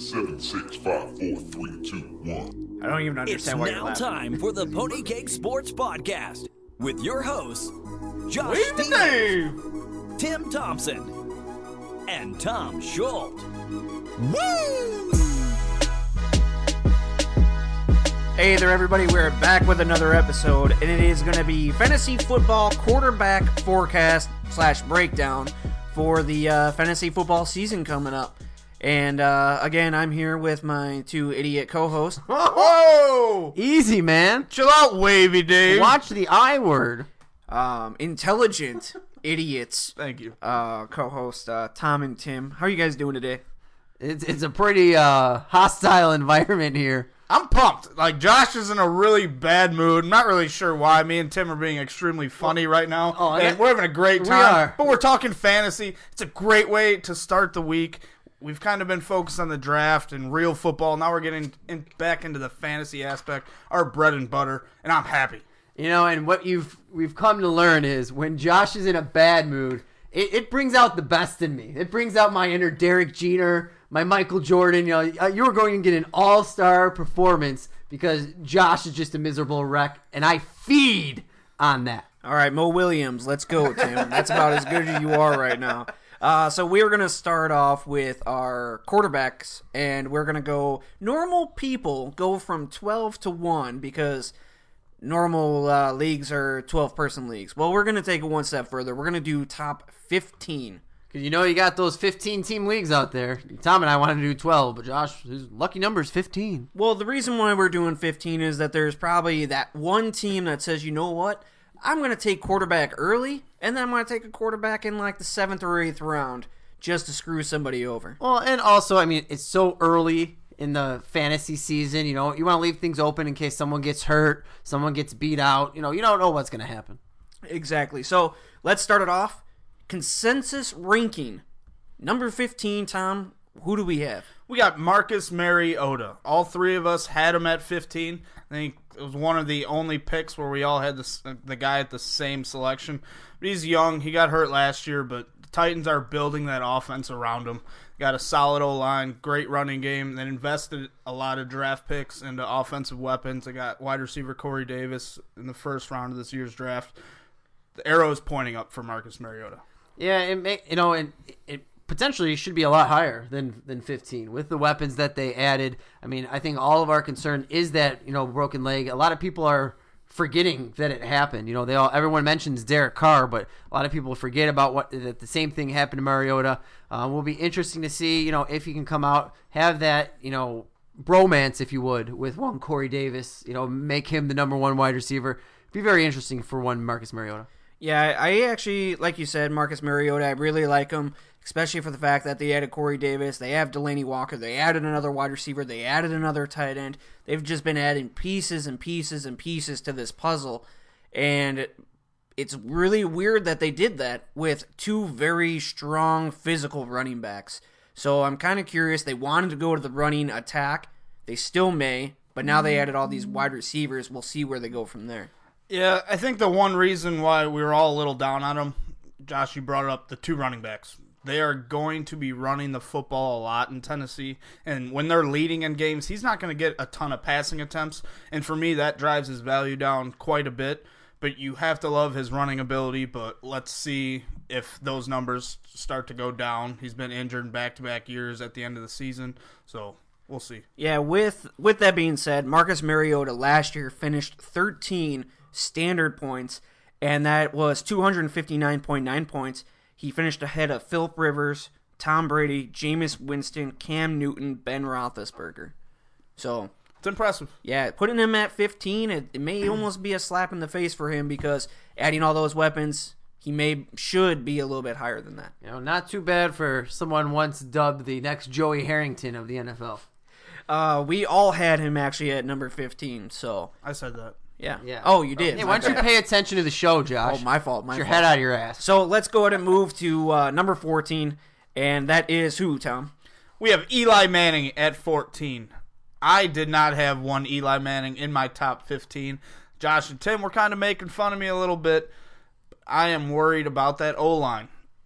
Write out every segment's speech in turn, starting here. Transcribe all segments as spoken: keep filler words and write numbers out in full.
seven, six, five, four, three, two, one. I don't even understand why you're It's now laughing. time for the Pony Cake Sports Podcast with your hosts, Josh Wait Stevens, Tim Thompson, and Tom Schultz. Woo! Hey there, everybody. We're back with another episode, and it is going to be fantasy football quarterback forecast slash breakdown for the uh, fantasy football season coming up. And uh, again, I'm here with my two idiot co-hosts. Whoa! Easy, man. Chill out, Wavy Dave. Watch the I word. Um, intelligent idiots. Thank you. Uh, co-host uh, Tom and Tim. How are you guys doing today? It's it's a pretty uh, hostile environment here. I'm pumped. Like, Josh is in a really bad mood. I'm not really sure why. Me and Tim are being extremely funny right now. Oh, and that- we're having a great we time. are. But we're talking fantasy. It's a great way to start the week. We've kind of been focused on the draft and real football. Now we're getting in, back into the fantasy aspect, our bread and butter, and I'm happy. You know, and what you've we've come to learn is when Josh is in a bad mood, it, it brings out the best in me. It brings out my inner Derek Jeter, my Michael Jordan. You know, you were going to get an all-star performance because Josh is just a miserable wreck, and I feed on that. All right, Mo Williams, let's go, Tim. That's about as good as you are right now. Uh, so we're going to start off with our quarterbacks, and we're going to go normal people go from twelve to one because normal uh, leagues are twelve-person leagues. Well, we're going to take it one step further. We're going to do top fifteen. Because you know you got those fifteen-team leagues out there. Tom and I wanted to do twelve, but Josh, his lucky number is fifteen. Well, the reason why we're doing fifteen is that there's probably that one team that says, you know what, I'm going to take quarterback early, and then I'm going to take a quarterback in like the seventh or eighth round just to screw somebody over. Well, and also, I mean, it's so early in the fantasy season. You know, you want to leave things open in case someone gets hurt, someone gets beat out. You know, you don't know what's going to happen. Exactly. So let's start it off. Consensus ranking. Number fifteen, Tom, who do we have? We got Marcus Mariota. All three of us had him at fifteen. I think it was one of the only picks where we all had the, the guy at the same selection. But he's young. He got hurt last year, but the Titans are building that offense around him. Got a solid O-line, great running game. They invested a lot of draft picks into offensive weapons. They got wide receiver Corey Davis in the first round of this year's draft. The arrow is pointing up for Marcus Mariota. Yeah, it may, you know, and it, it potentially should be a lot higher than than fifteen with the weapons that they added. I mean, I think all of our concern is that, you know, broken leg. A lot of people are forgetting that it happened. You know, they all everyone mentions Derek Carr, but a lot of people forget about what that the same thing happened to Mariota. Uh, will be interesting to see, you know, if he can come out, have that, you know, bromance, if you would, with one Corey Davis. You know, make him the number one wide receiver. Be very interesting for one Marcus Mariota. Yeah, I actually, like you said, Marcus Mariota, I really like him, especially for the fact that they added Corey Davis, they have Delaney Walker, they added another wide receiver, they added another tight end. They've just been adding pieces and pieces and pieces to this puzzle, and it's really weird that they did that with two very strong physical running backs. So I'm kind of curious. They wanted to go to the running attack. They still may, but now they added all these wide receivers. We'll see where they go from there. Yeah, I think the one reason why we were all a little down on him, Josh, you brought it up, the two running backs. They are going to be running the football a lot in Tennessee, and when they're leading in games, he's not going to get a ton of passing attempts, and for me, that drives his value down quite a bit, but you have to love his running ability, but let's see if those numbers start to go down. He's been injured in back-to-back years at the end of the season, so we'll see. Yeah, with with that being said, Marcus Mariota last year finished thirteen standard points, and that was two hundred fifty-nine point nine points. He finished ahead of Phillip Rivers, Tom Brady, Jameis Winston, Cam Newton, Ben Roethlisberger. So it's impressive. Yeah, putting him at fifteen, it, it may almost be a slap in the face for him because adding all those weapons, he may should be a little bit higher than that. You know, not too bad for someone once dubbed the next Joey Harrington of the N F L. Uh, we all had him actually at number fifteen, so I said that. Yeah. Yeah. Oh, you did. Hey, why don't you pay attention to the show, Josh? Oh, my fault. My Get your fault. head out of your ass. So let's go ahead and move to uh, number fourteen, and that is who, Tom? We have Eli Manning at fourteen. I did not have one Eli Manning in my top fifteen. Josh and Tim were kind of making fun of me a little bit. I am worried about that O-line.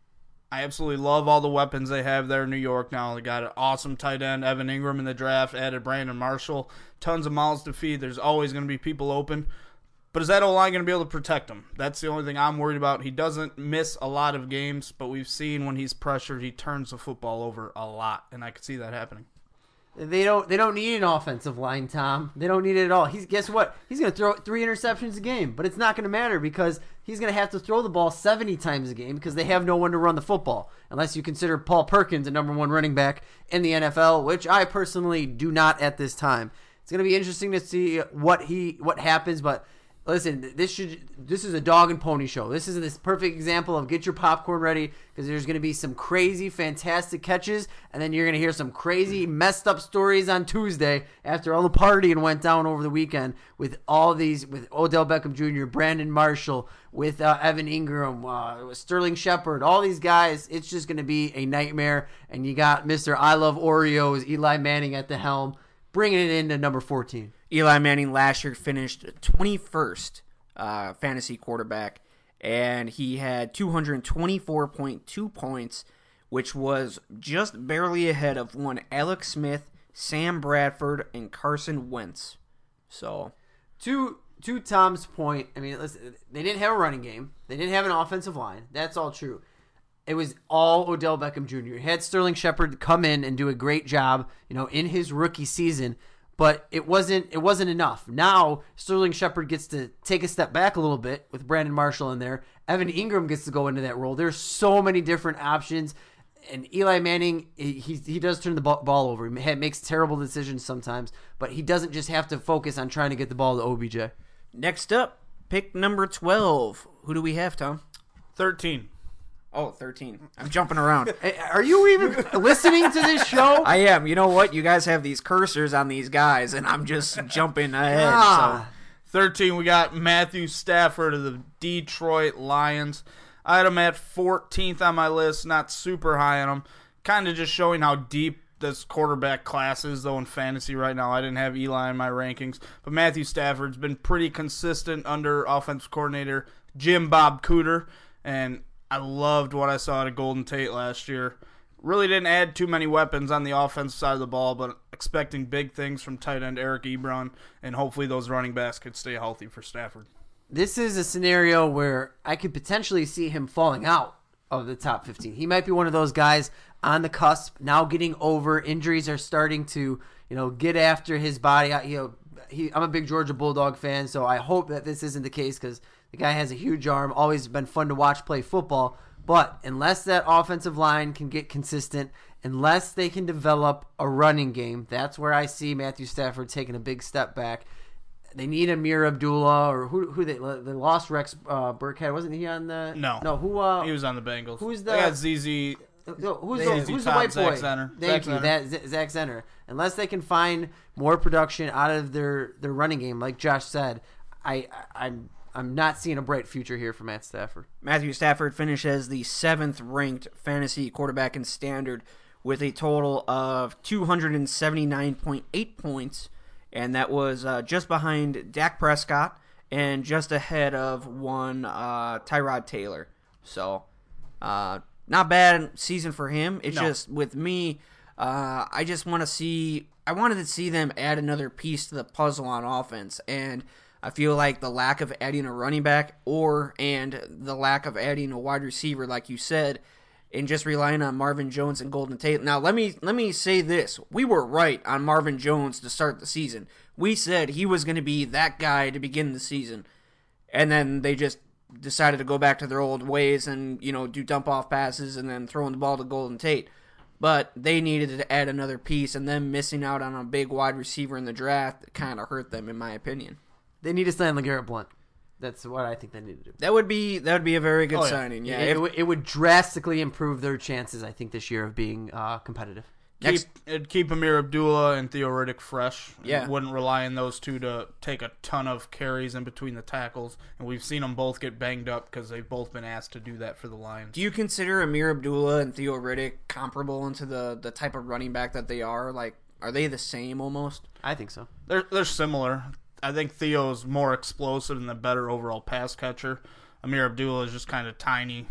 I absolutely love all the weapons they have there in New York now. They got an awesome tight end, Evan Ingram in the draft, added Brandon Marshall. Tons of mouths to feed. There's always going to be people open. But is that O-line going to be able to protect him? That's the only thing I'm worried about. He doesn't miss a lot of games, but we've seen when he's pressured, he turns the football over a lot, and I could see that happening. They don't. They don't need an offensive line, Tom. They don't need it at all. He's guess what? He's going to throw three interceptions a game, but it's not going to matter because he's going to have to throw the ball seventy times a game because they have no one to run the football. Unless you consider Paul Perkins a number one running back in the N F L, which I personally do not at this time. It's going to be interesting to see what he what happens, but. Listen, this should this is a dog and pony show. This is this perfect example of get your popcorn ready because there's going to be some crazy, fantastic catches, and then you're going to hear some crazy, messed up stories on Tuesday after all the partying went down over the weekend with all these, with Odell Beckham Junior, Brandon Marshall, with uh, Evan Ingram, uh, with Sterling Shepard, all these guys. It's just going to be a nightmare, and you got Mister I Love Oreos, Eli Manning at the helm, bringing it into number fourteen. Eli Manning last year finished twenty-first uh, fantasy quarterback, and he had two hundred twenty-four point two points, which was just barely ahead of one Alex Smith, Sam Bradford, and Carson Wentz. So, to to Tom's point, I mean, listen, they didn't have a running game. They didn't have an offensive line. That's all true. It was all Odell Beckham Junior He had Sterling Shepard come in and do a great job, you know, in his rookie season. But it wasn't it wasn't enough. Now Sterling Shepard gets to take a step back a little bit with Brandon Marshall in there. Evan Ingram gets to go into that role. There's so many different options. And Eli Manning, he he does turn the ball over. He makes terrible decisions sometimes, but he doesn't just have to focus on trying to get the ball to O B J. Next up, pick number twelve. Who do we have, Tom? thirteen. Oh, thirteen. I'm jumping around. Are you even listening to this show? I am. You know what? You guys have these cursors on these guys, and I'm just jumping ahead. Ah. So. thirteen, we got Matthew Stafford of the Detroit Lions. I had him at fourteenth on my list, not super high on him. Kind of just showing how deep this quarterback class is, though, in fantasy right now. I didn't have Eli in my rankings. But Matthew Stafford's been pretty consistent under offensive coordinator Jim Bob Cooter, and I loved what I saw at Golden Tate last year. Really didn't add too many weapons on the offensive side of the ball, but expecting big things from tight end Eric Ebron, and hopefully those running backs could stay healthy for Stafford. This is a scenario where I could potentially see him falling out of the top fifteen. He might be one of those guys on the cusp, now getting over. Injuries are starting to, you know, get after his body. I, you know, he, I'm a big Georgia Bulldog fan, so I hope that this isn't the case because the guy has a huge arm, always been fun to watch play football. But unless that offensive line can get consistent, unless they can develop a running game, that's where I see Matthew Stafford taking a big step back. They need Amir Abdullah, or who who they they lost Rex uh, Burkhead. Wasn't he on the No. No, who uh He was on the Bengals. Who's the They got Z Z. no, who's They the, had who's the Tom, white Zach boy? Zenner. Thank Zach you, Zenner. that Z- Zach Zenner. Unless they can find more production out of their, their running game, like Josh said, I, I I'm I'm not seeing a bright future here for Matt Stafford. Matthew Stafford finished as the seventh ranked fantasy quarterback in standard with a total of two hundred seventy-nine point eight points, and that was uh, just behind Dak Prescott and just ahead of one uh, Tyrod Taylor. So, uh, not bad season for him. It's No. just with me, uh, I just want to see. I wanted to see them add another piece to the puzzle on offense, and I feel like the lack of adding a running back or and the lack of adding a wide receiver, like you said, and just relying on Marvin Jones and Golden Tate. Now, let me let me say this. We were right on Marvin Jones to start the season. We said he was going to be that guy to begin the season. And then they just decided to go back to their old ways and, you know, do dump-off passes and then throwing the ball to Golden Tate. But they needed to add another piece, and them missing out on a big wide receiver in the draft kind of hurt them, in my opinion. They need to sign LeGarrette Blount. That's what I think they need to do. That would be that would be a very good Oh, yeah. signing. Yeah, it, if- it, would- it would drastically improve their chances, I think, this year of being uh, competitive. Next- Keep, it'd keep Amir Abdullah and Theo Riddick fresh. Yeah. It wouldn't rely on those two to take a ton of carries in between the tackles. And we've seen them both get banged up because they've both been asked to do that for the Lions. Do you consider Amir Abdullah and Theo Riddick comparable into the, the type of running back that they are? Like, are they the same almost? I think so. They're, they're similar. I think Theo's more explosive and the better overall pass catcher. Amir Abdullah is just kind of tiny.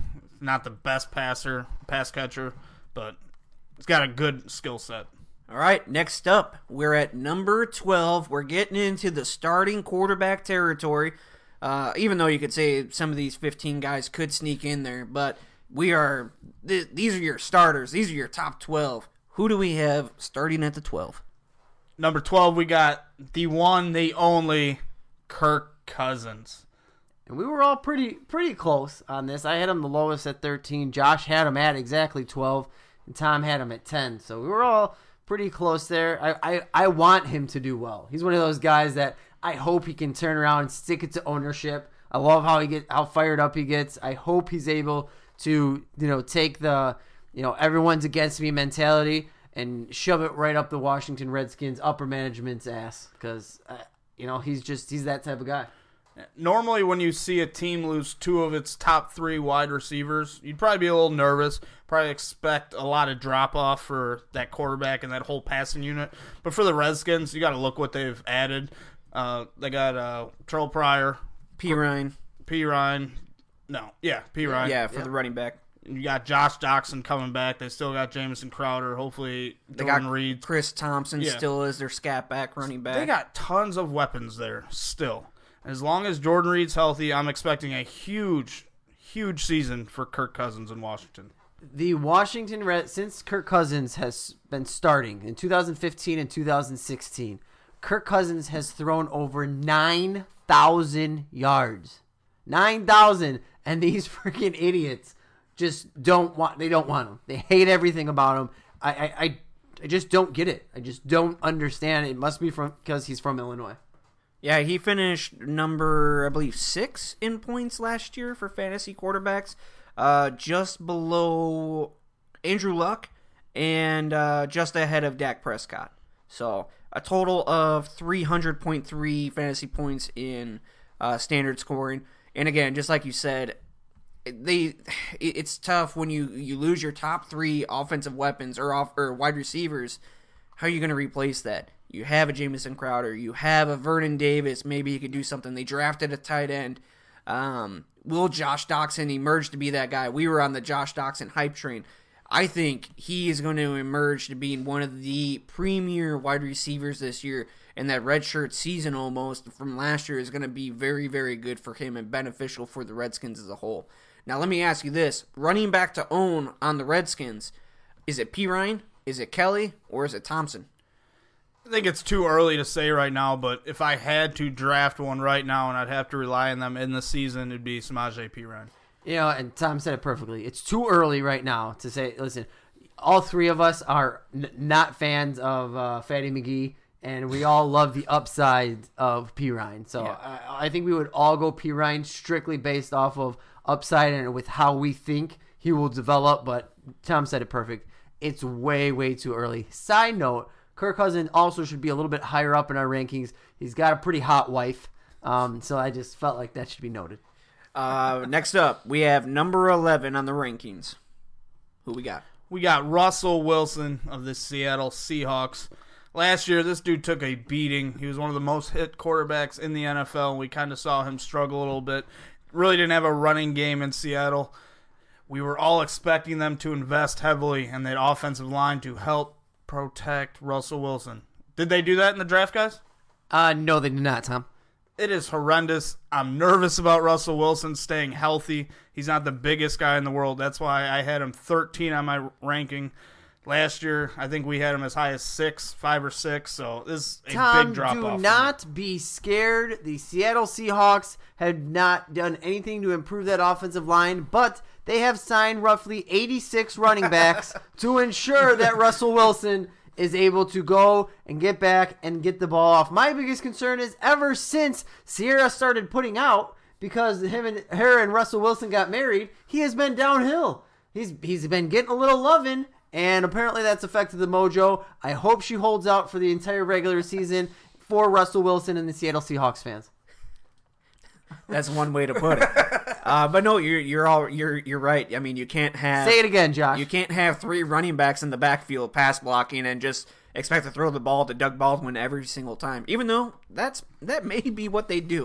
not the best passer, pass catcher, but he's got a good skill set. All right, next up, we're at number twelve. We're getting into the starting quarterback territory. Uh, even though you could say some of these fifteen guys could sneak in there, but we are th- these are your starters. These are your top twelve. Who do we have starting at the twelve? Number twelve, we got the one, the only, Kirk Cousins. And we were all pretty pretty close on this. I had him the lowest at thirteen. Josh had him at exactly twelve, and Tom had him at ten. So we were all pretty close there. I, I, I want him to do well. He's one of those guys that I hope he can turn around and stick it to ownership. I love how he get how fired up he gets. I hope he's able to, you know, take the, you know, everyone's against me mentality and shove it right up the Washington Redskins upper management's ass, because uh, you know, he's just he's that type of guy. Normally, when you see a team lose two of its top three wide receivers, you'd probably be a little nervous. Probably expect a lot of drop off for that quarterback and that whole passing unit. But for the Redskins, you got to look what they've added. Uh, they got uh, Terrell Pryor, P. Ryan. P. Ryan. No, yeah, P. Ryan. Yeah, for Yeah. the running back. You got Josh Doxson coming back. They still got Jamison Crowder. Hopefully, They Jordan got Reed. Chris Thompson Yeah. still is their scat back, running back. They got tons of weapons there still. As long as Jordan Reed's healthy, I'm expecting a huge, huge season for Kirk Cousins in Washington. The Washington Red, since Kirk Cousins has been starting in two thousand fifteen and two thousand sixteen, Kirk Cousins has thrown over nine thousand yards. nine thousand, and these freaking idiots just don't want, they don't want him. They hate everything about him. I, I, I, I just don't get it. I just don't understand. It must be from because he's from Illinois. Yeah, he finished number, I believe, six in points last year for fantasy quarterbacks, uh, just below Andrew Luck and uh, just ahead of Dak Prescott. So a total of three hundred point three fantasy points in uh, standard scoring. And again, just like you said, they it's tough when you, you lose your top three offensive weapons or off or wide receivers. How are you going to replace that? You have a Jamison Crowder. You have a Vernon Davis. Maybe he could do something. They drafted a tight end. Um, will Josh Doxson emerge to be that guy? We were on the Josh Doxson hype train. I think he is going to emerge to being one of the premier wide receivers this year, and that redshirt season almost from last year is going to be very, very good for him and beneficial for the Redskins as a whole. Now, let me ask you this. Running back to own on the Redskins, is it P. Ryan, is it Kelly, or is it Thompson? I think it's too early to say right now, but if I had to draft one right now and I'd have to rely on them in the season, it'd be Samaje Perine. You know, and Tom said it perfectly. It's too early right now to say, listen, all three of us are n- not fans of uh, Fatty McGee, and we all love the upside of Perine. So Yeah. I, I think we would all go Perine strictly based off of upside and with how we think he will develop, but Tom said it perfect. It's way, way too early. Side note, Kirk Cousins also should be a little bit higher up in our rankings. He's got a pretty hot wife, um, so I just felt like that should be noted. Uh, next up, we have number eleven on the rankings. Who we got? We got Russell Wilson of the Seattle Seahawks. Last year, this dude took a beating. He was one of the most hit quarterbacks in the N F L. We kind of saw him struggle a little bit. Really didn't have a running game in Seattle. We were all expecting them to invest heavily in that offensive line to help protect Russell Wilson. Did they do that in the draft, guys? Uh, no, they did not, Tom. It is horrendous. I'm nervous about Russell Wilson staying healthy. He's not the biggest guy in the world. That's why I had him thirteen on my ranking. Last year, I think we had him as high as six, five or six. So this is a Tom, big drop do off. not be scared. The Seattle Seahawks have not done anything to improve that offensive line, but they have signed roughly eighty-six running backs to ensure that Russell Wilson is able to go and get back and get the ball off. My biggest concern is ever since Sierra started putting out, because him and her and Russell Wilson got married, he has been downhill. He's he's been getting a little loving, and apparently that's affected the mojo. I hope she holds out for the entire regular season for Russell Wilson and the Seattle Seahawks fans. That's one way to put it. Uh, but no, you're you're all you're you're right. I mean, you can't have Say it again, Josh. You can't have three running backs in the backfield pass blocking and just expect to throw the ball to Doug Baldwin every single time. Even though that's that may be what they do.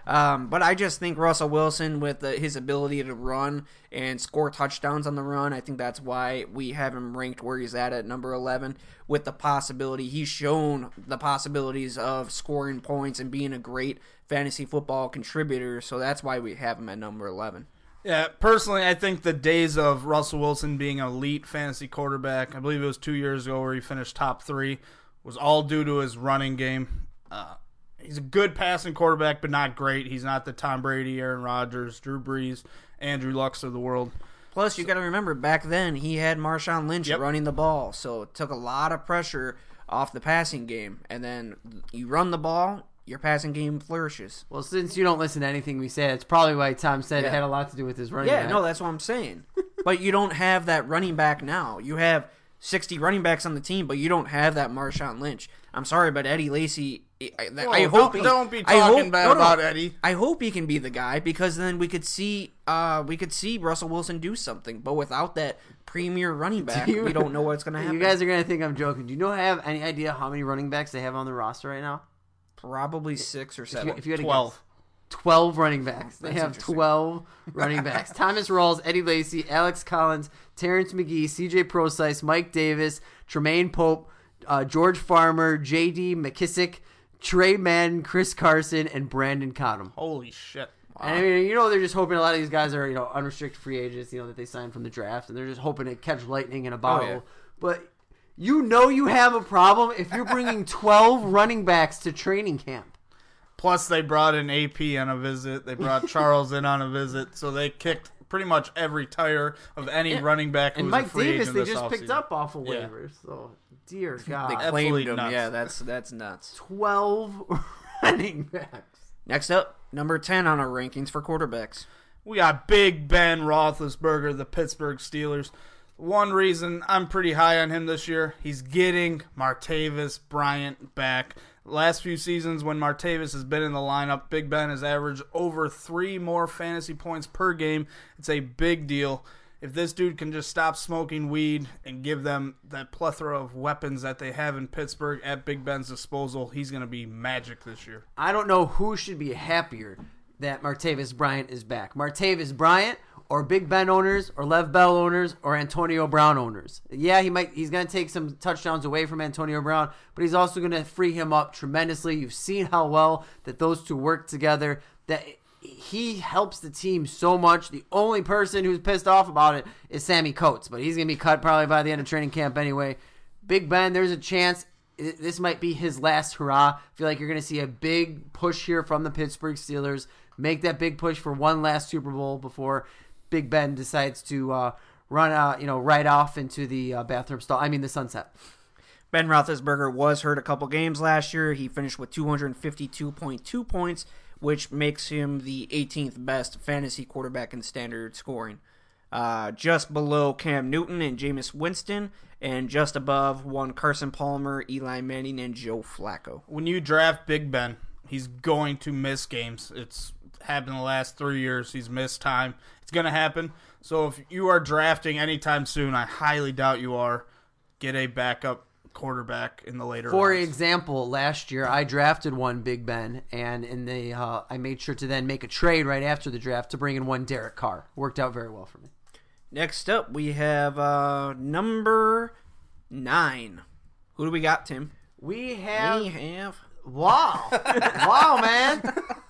Um, but I just think Russell Wilson, with the, his ability to run and score touchdowns on the run, I think that's why we have him ranked where he's at at number eleven. With the possibility, he's shown the possibilities of scoring points and being a great fantasy football contributor, so that's why we have him at number eleven. Yeah, personally, I think the days of Russell Wilson being an elite fantasy quarterback, I believe it was two years ago where he finished top three, was all due to his running game. Uh, he's a good passing quarterback, but not great. He's not the Tom Brady, Aaron Rodgers, Drew Brees, Andrew Lucks of the world. Plus, you got to remember, back then, he had Marshawn Lynch Yep. running the ball, so it took a lot of pressure off the passing game. And then you run the ball, your passing game flourishes. Well, since you don't listen to anything we say, it's probably why Tom said Yeah. it had a lot to do with his running Yeah, back. no, that's what I'm saying. But you don't have that running back now. You have sixty running backs on the team, but you don't have that Marshawn Lynch. I'm sorry, but Eddie Lacy, I, I Whoa, hope don't, he, don't be I talking hope, bad no, no. about Eddie. I hope he can be the guy, because then we could see uh, we could see Russell Wilson do something. But without that premier running back, you- we don't know what's going to happen. You guys are going to think I'm joking. Do you know have any idea how many running backs they have on the roster right now? Probably six or If seven. you, if you had to Twelve. guess. twelve running backs. They That's have interesting. twelve running backs. Thomas Rawls, Eddie Lacy, Alex Collins, Terrence McGee, C J Procise, Mike Davis, Tremaine Pope, uh, George Farmer, J D McKissick, Trey Madden, Chris Carson, and Brandon Cottom. Holy shit. And I mean, you know, they're just hoping a lot of these guys are, you know, unrestricted free agents, you know, that they signed from the draft, and they're just hoping to catch lightning in a bottle. yeah. But you know you have a problem if you're bringing twelve running backs to training camp. Plus, they brought in A P on a visit. They brought Charles in on a visit. So they kicked pretty much every tire of any Yeah. running back who And was a Mike free Davis, agent they this just picked offseason. up off of Yeah. waivers. So, dear God. They Absolutely claimed him. nuts. Yeah, that's that's nuts. twelve running backs. Next up, number ten on our rankings for quarterbacks. We got Big Ben Roethlisberger, the Pittsburgh Steelers. One reason I'm pretty high on him this year, he's getting Martavis Bryant back. Last few seasons when Martavis has been in the lineup, Big Ben has averaged over three more fantasy points per game. It's a big deal. If this dude can just stop smoking weed and give them that plethora of weapons that they have in Pittsburgh at Big Ben's disposal, he's going to be magic this year. I don't know who should be happier that Martavis Bryant is back. Martavis Bryant or Big Ben owners or Lev Bell owners or Antonio Brown owners. Yeah, he might he's going to take some touchdowns away from Antonio Brown, but he's also going to free him up tremendously. You've seen how well that those two work together, that he helps the team so much. The only person who's pissed off about it is Sammy Coates, but he's going to be cut probably by the end of training camp anyway. Big Ben, there's a chance this might be his last hurrah. I feel like you're going to see a big push here from the Pittsburgh Steelers. Make that big push for one last Super Bowl before Big Ben decides to uh, run, uh, you know, right off into the uh, bathroom stall. I mean, the sunset. Ben Roethlisberger was hurt a couple games last year. He finished with two hundred fifty-two point two points, which makes him the eighteenth best fantasy quarterback in standard scoring. Uh, just below Cam Newton and Jameis Winston, and just above one Carson Palmer, Eli Manning, and Joe Flacco. When you draft Big Ben, he's going to miss games. It's happened the last three years. He's missed time. It's going to happen. So if you are drafting anytime soon, I highly doubt you are. Get a backup quarterback in the later For rounds. example, last year I drafted one Big Ben, and in the uh, I made sure to then make a trade right after the draft to bring in one Derek Carr. Worked out very well for me. Next up, we have uh, number nine. Who do we got, Tim? We have We have wow, wow, man,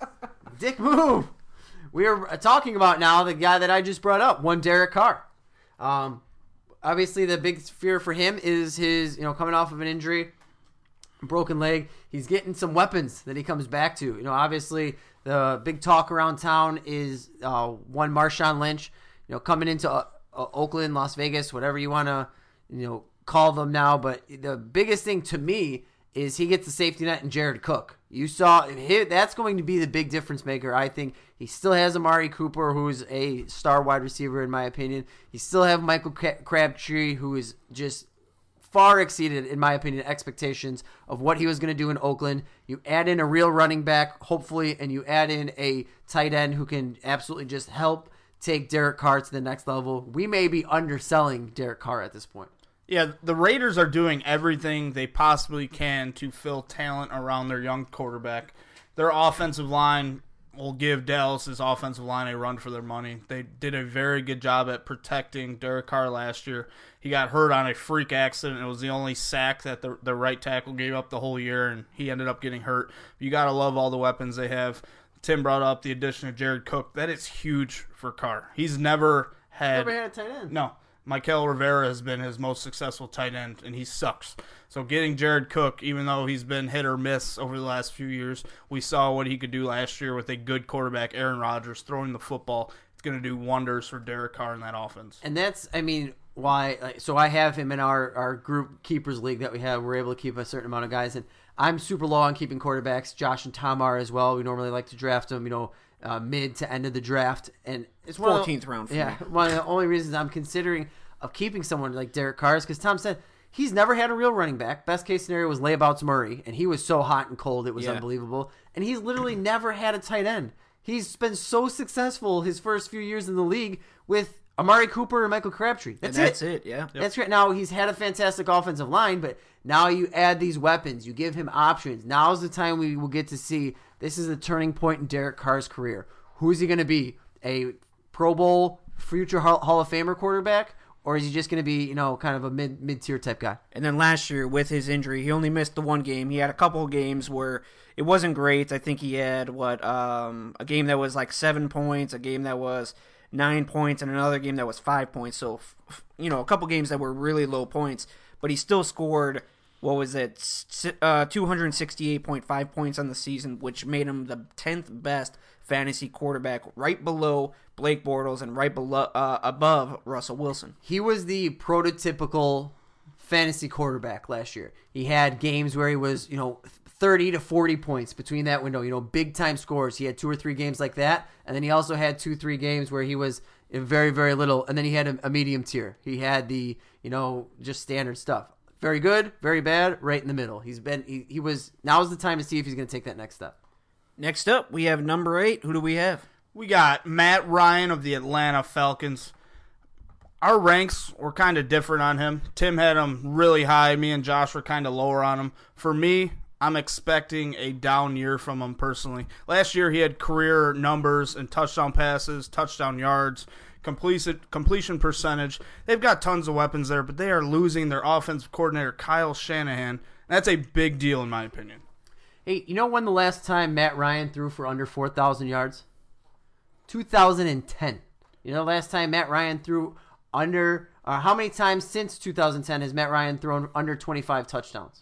dick move. We are talking about now the guy that I just brought up, one Derek Carr. Um, obviously, the big fear for him is his, you know, coming off of an injury, broken leg. He's getting some weapons that he comes back to. You know, obviously, the big talk around town is uh, one Marshawn Lynch. You know, coming into uh, uh, Oakland, Las Vegas, whatever you want to, you know, call them now. But the biggest thing to me is he gets the safety net in Jared Cook. You saw that's going to be the big difference maker. I think he still has Amari Cooper, who's a star wide receiver in my opinion. He still have Michael Crabtree, who is just far exceeded, in my opinion, expectations of what he was going to do in Oakland. You add in a real running back, hopefully, and you add in a tight end who can absolutely just help take Derek Carr to the next level. We may be underselling Derek Carr at this point. Yeah, the Raiders are doing everything they possibly can to fill talent around their young quarterback. Their offensive line, will give Dallas's offensive line a run for their money. They did a very good job at protecting Derek Carr last year. He got hurt on a freak accident. It was the only sack that the, the right tackle gave up the whole year, and he ended up getting hurt. You got to love all the weapons they have. Tim brought up the addition of Jared Cook. That is huge for Carr. He's never had... Never had a tight end. No. Michael Rivera has been his most successful tight end, and he sucks. So getting Jared Cook, even though he's been hit or miss over the last few years, we saw what he could do last year with a good quarterback, Aaron Rodgers, throwing the football. It's going to do wonders for Derek Carr in that offense. And that's, I mean, why. Like, so I have him in our, our group keepers league that we have. We're able to keep a certain amount of guys, and I'm super low on keeping quarterbacks. Josh and Tom are as well. We normally like to draft them, you know, uh, mid to end of the draft, and it's one fourteenth of the, round. For yeah, me. one of the only reasons I'm considering of keeping someone like Derek Carr is because Tom said he's never had a real running back. Best case scenario was layabouts Murray, and he was so hot and cold it was Yeah. unbelievable. And he's literally never had a tight end. He's been so successful his first few years in the league with Amari Cooper and Michael Crabtree. That's, And that's it. it. Yeah. That's great. Now, he's had a fantastic offensive line, but now you add these weapons. You give him options. Now's the time we will get to see this is a turning point in Derek Carr's career. Who is he going to be? A Pro Bowl, future Hall Hall of Famer quarterback? Or is he just going to be, you know, kind of a mid mid tier type guy? And then last year with his injury, he only missed the one game. He had a couple of games where it wasn't great. I think he had what um, a game that was like seven points, a game that was nine points, and another game that was five points. So, f- you know, a couple games that were really low points, but he still scored. What was it? S- uh, two hundred sixty-eight point five points on the season, which made him the tenth best fantasy quarterback, right below Blake Bortles and right below uh, above Russell Wilson. He was the prototypical fantasy quarterback last year. He had games where he was, you know, thirty to forty points between that window, you know, big time scores. He had two or three games like that. And then he also had two, three games where he was very, very little. And then he had a, a medium tier. He had the, you know, just standard stuff. Very good, very bad, right in the middle. He's been, he, he was, now's the time to see if he's going to take that next step. Next up, we have number eight. Who do we have? We got Matt Ryan of the Atlanta Falcons. Our ranks were kind of different on him. Tim had him really high. Me and Josh were kind of lower on him. For me, I'm expecting a down year from him personally. Last year, he had career numbers and touchdown passes, touchdown yards, completion completion percentage. They've got tons of weapons there, but they are losing their offensive coordinator, Kyle Shanahan. That's a big deal in my opinion. Hey, you know when the last time Matt Ryan threw for under four thousand yards? two thousand ten. You know, last time Matt Ryan threw under, uh, how many times since two thousand ten has Matt Ryan thrown under twenty-five touchdowns?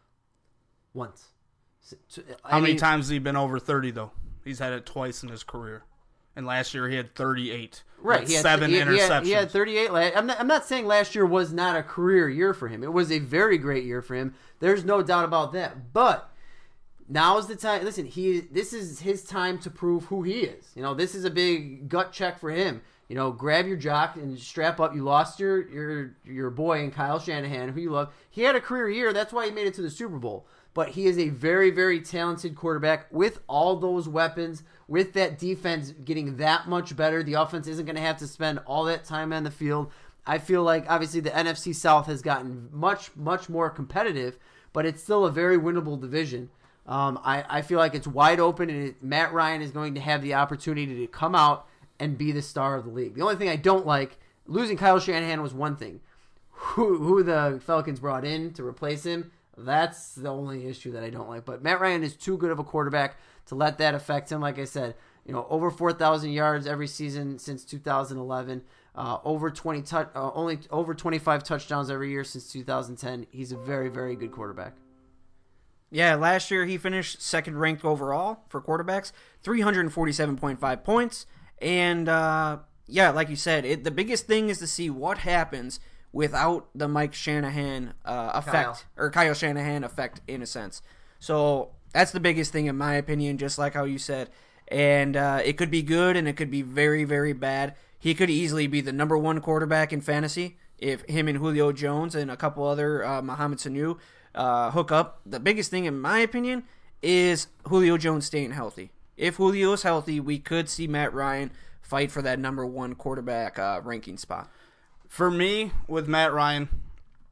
Once. I How many mean, times has he been over thirty, though? He's had it twice in his career. And last year he had thirty-eight. Right, That's he had, seven he, interceptions. He had, he had thirty-eight. Last, I'm not. I'm not saying last year was not a career year for him. It was a very great year for him. There's no doubt about that. But now's the time. Listen, he. This is his time to prove who he is. You know, this is a big gut check for him. You know, grab your jock and strap up. You lost your your your boy in Kyle Shanahan, who you love. He had a career year. That's why he made it to the Super Bowl. But he is a very, very talented quarterback with all those weapons, with that defense getting that much better. The offense isn't going to have to spend all that time on the field. I feel like, obviously, the N F C South has gotten much, much more competitive, but it's still a very winnable division. Um, I, I feel like it's wide open, and it, Matt Ryan is going to have the opportunity to come out and be the star of the league. The only thing I don't like, losing Kyle Shanahan was one thing. Who, who the Falcons brought in to replace him, that's the only issue that I don't like. But Matt Ryan is too good of a quarterback to let that affect him. Like I said, you know, over four thousand yards every season since two thousand eleven, uh, over twenty tu- uh, only over twenty-five touchdowns every year since two thousand ten. He's a very, very good quarterback. Yeah, last year he finished second ranked overall for quarterbacks, three hundred forty-seven point five points. And, uh, yeah, like you said, it, the biggest thing is to see what happens without the Mike Shanahan uh, effect, Kyle. or Kyle Shanahan effect, in a sense. So that's the biggest thing, in my opinion, just like how you said. And uh, it could be good, and it could be very, very bad. He could easily be the number one quarterback in fantasy if him and Julio Jones and a couple other, uh, Mohamed Sanu, uh, hook up. The biggest thing, in my opinion, is Julio Jones staying healthy. If Julio is healthy, we could see Matt Ryan fight for that number one quarterback uh, ranking spot. For me, with Matt Ryan,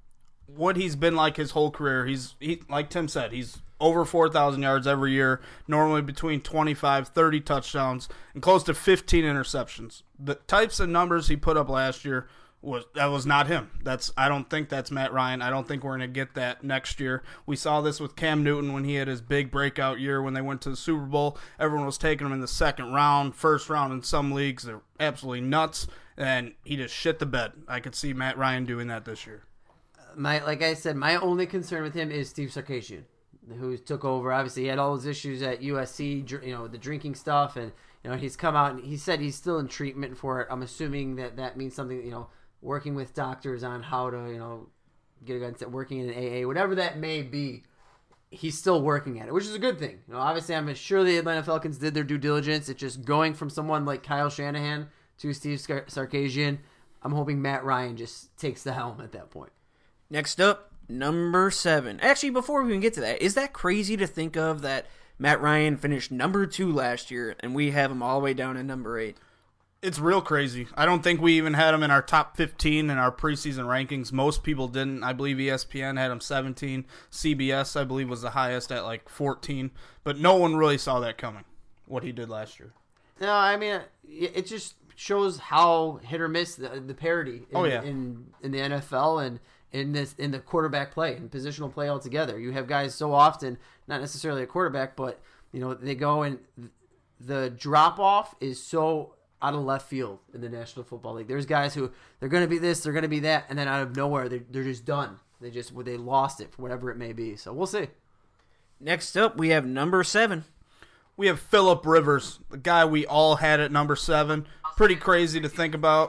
what he's been like his whole career. He's he like Tim said, he's over four thousand yards every year, normally between twenty-five, thirty touchdowns, and close to fifteen interceptions. The types of numbers he put up last year, was that was not him. That's I don't think that's Matt Ryan. I don't think we're going to get that next year. We saw this with Cam Newton when he had his big breakout year when they went to the Super Bowl. Everyone was taking him in the second round, first round in some leagues. They're absolutely nuts, and he just shit the bed. I could see Matt Ryan doing that this year. My like I said, my only concern with him is Steve Sarkisian, who took over. Obviously, he had all those issues at U S C, you know, the drinking stuff, and you know he's come out and he said he's still in treatment for it. I'm assuming that that means something, you know, working with doctors on how to, you know, get against it, working in an A A, whatever that may be. He's still working at it, which is a good thing. You know, obviously, I'm sure the Atlanta Falcons did their due diligence. It's just going from someone like Kyle Shanahan to Steve Sarkisian. I'm hoping Matt Ryan just takes the helm at that point. Next up, number seven. Actually, before we even get to that, is that crazy to think of that Matt Ryan finished number two last year and we have him all the way down at number eight? It's real crazy. I don't think we even had him in our top fifteen in our preseason rankings. Most people didn't. I believe E S P N had him seventeen. C B S, I believe, was the highest at like fourteen. But no one really saw that coming, what he did last year. No, I mean, it just shows how hit or miss the, the parity in, oh, yeah. in, in the N F L and in this in the quarterback play and positional play altogether. You have guys so often, not necessarily a quarterback, but you know they go and the drop off is so out of left field in the National Football League. There's guys who they're going to be this, they're going to be that, and then out of nowhere they're they're just done. They just they lost it for whatever it may be. So we'll see. Next up, we have number seven. We have Phillip Rivers, the guy we all had at number seven. Pretty crazy to think about.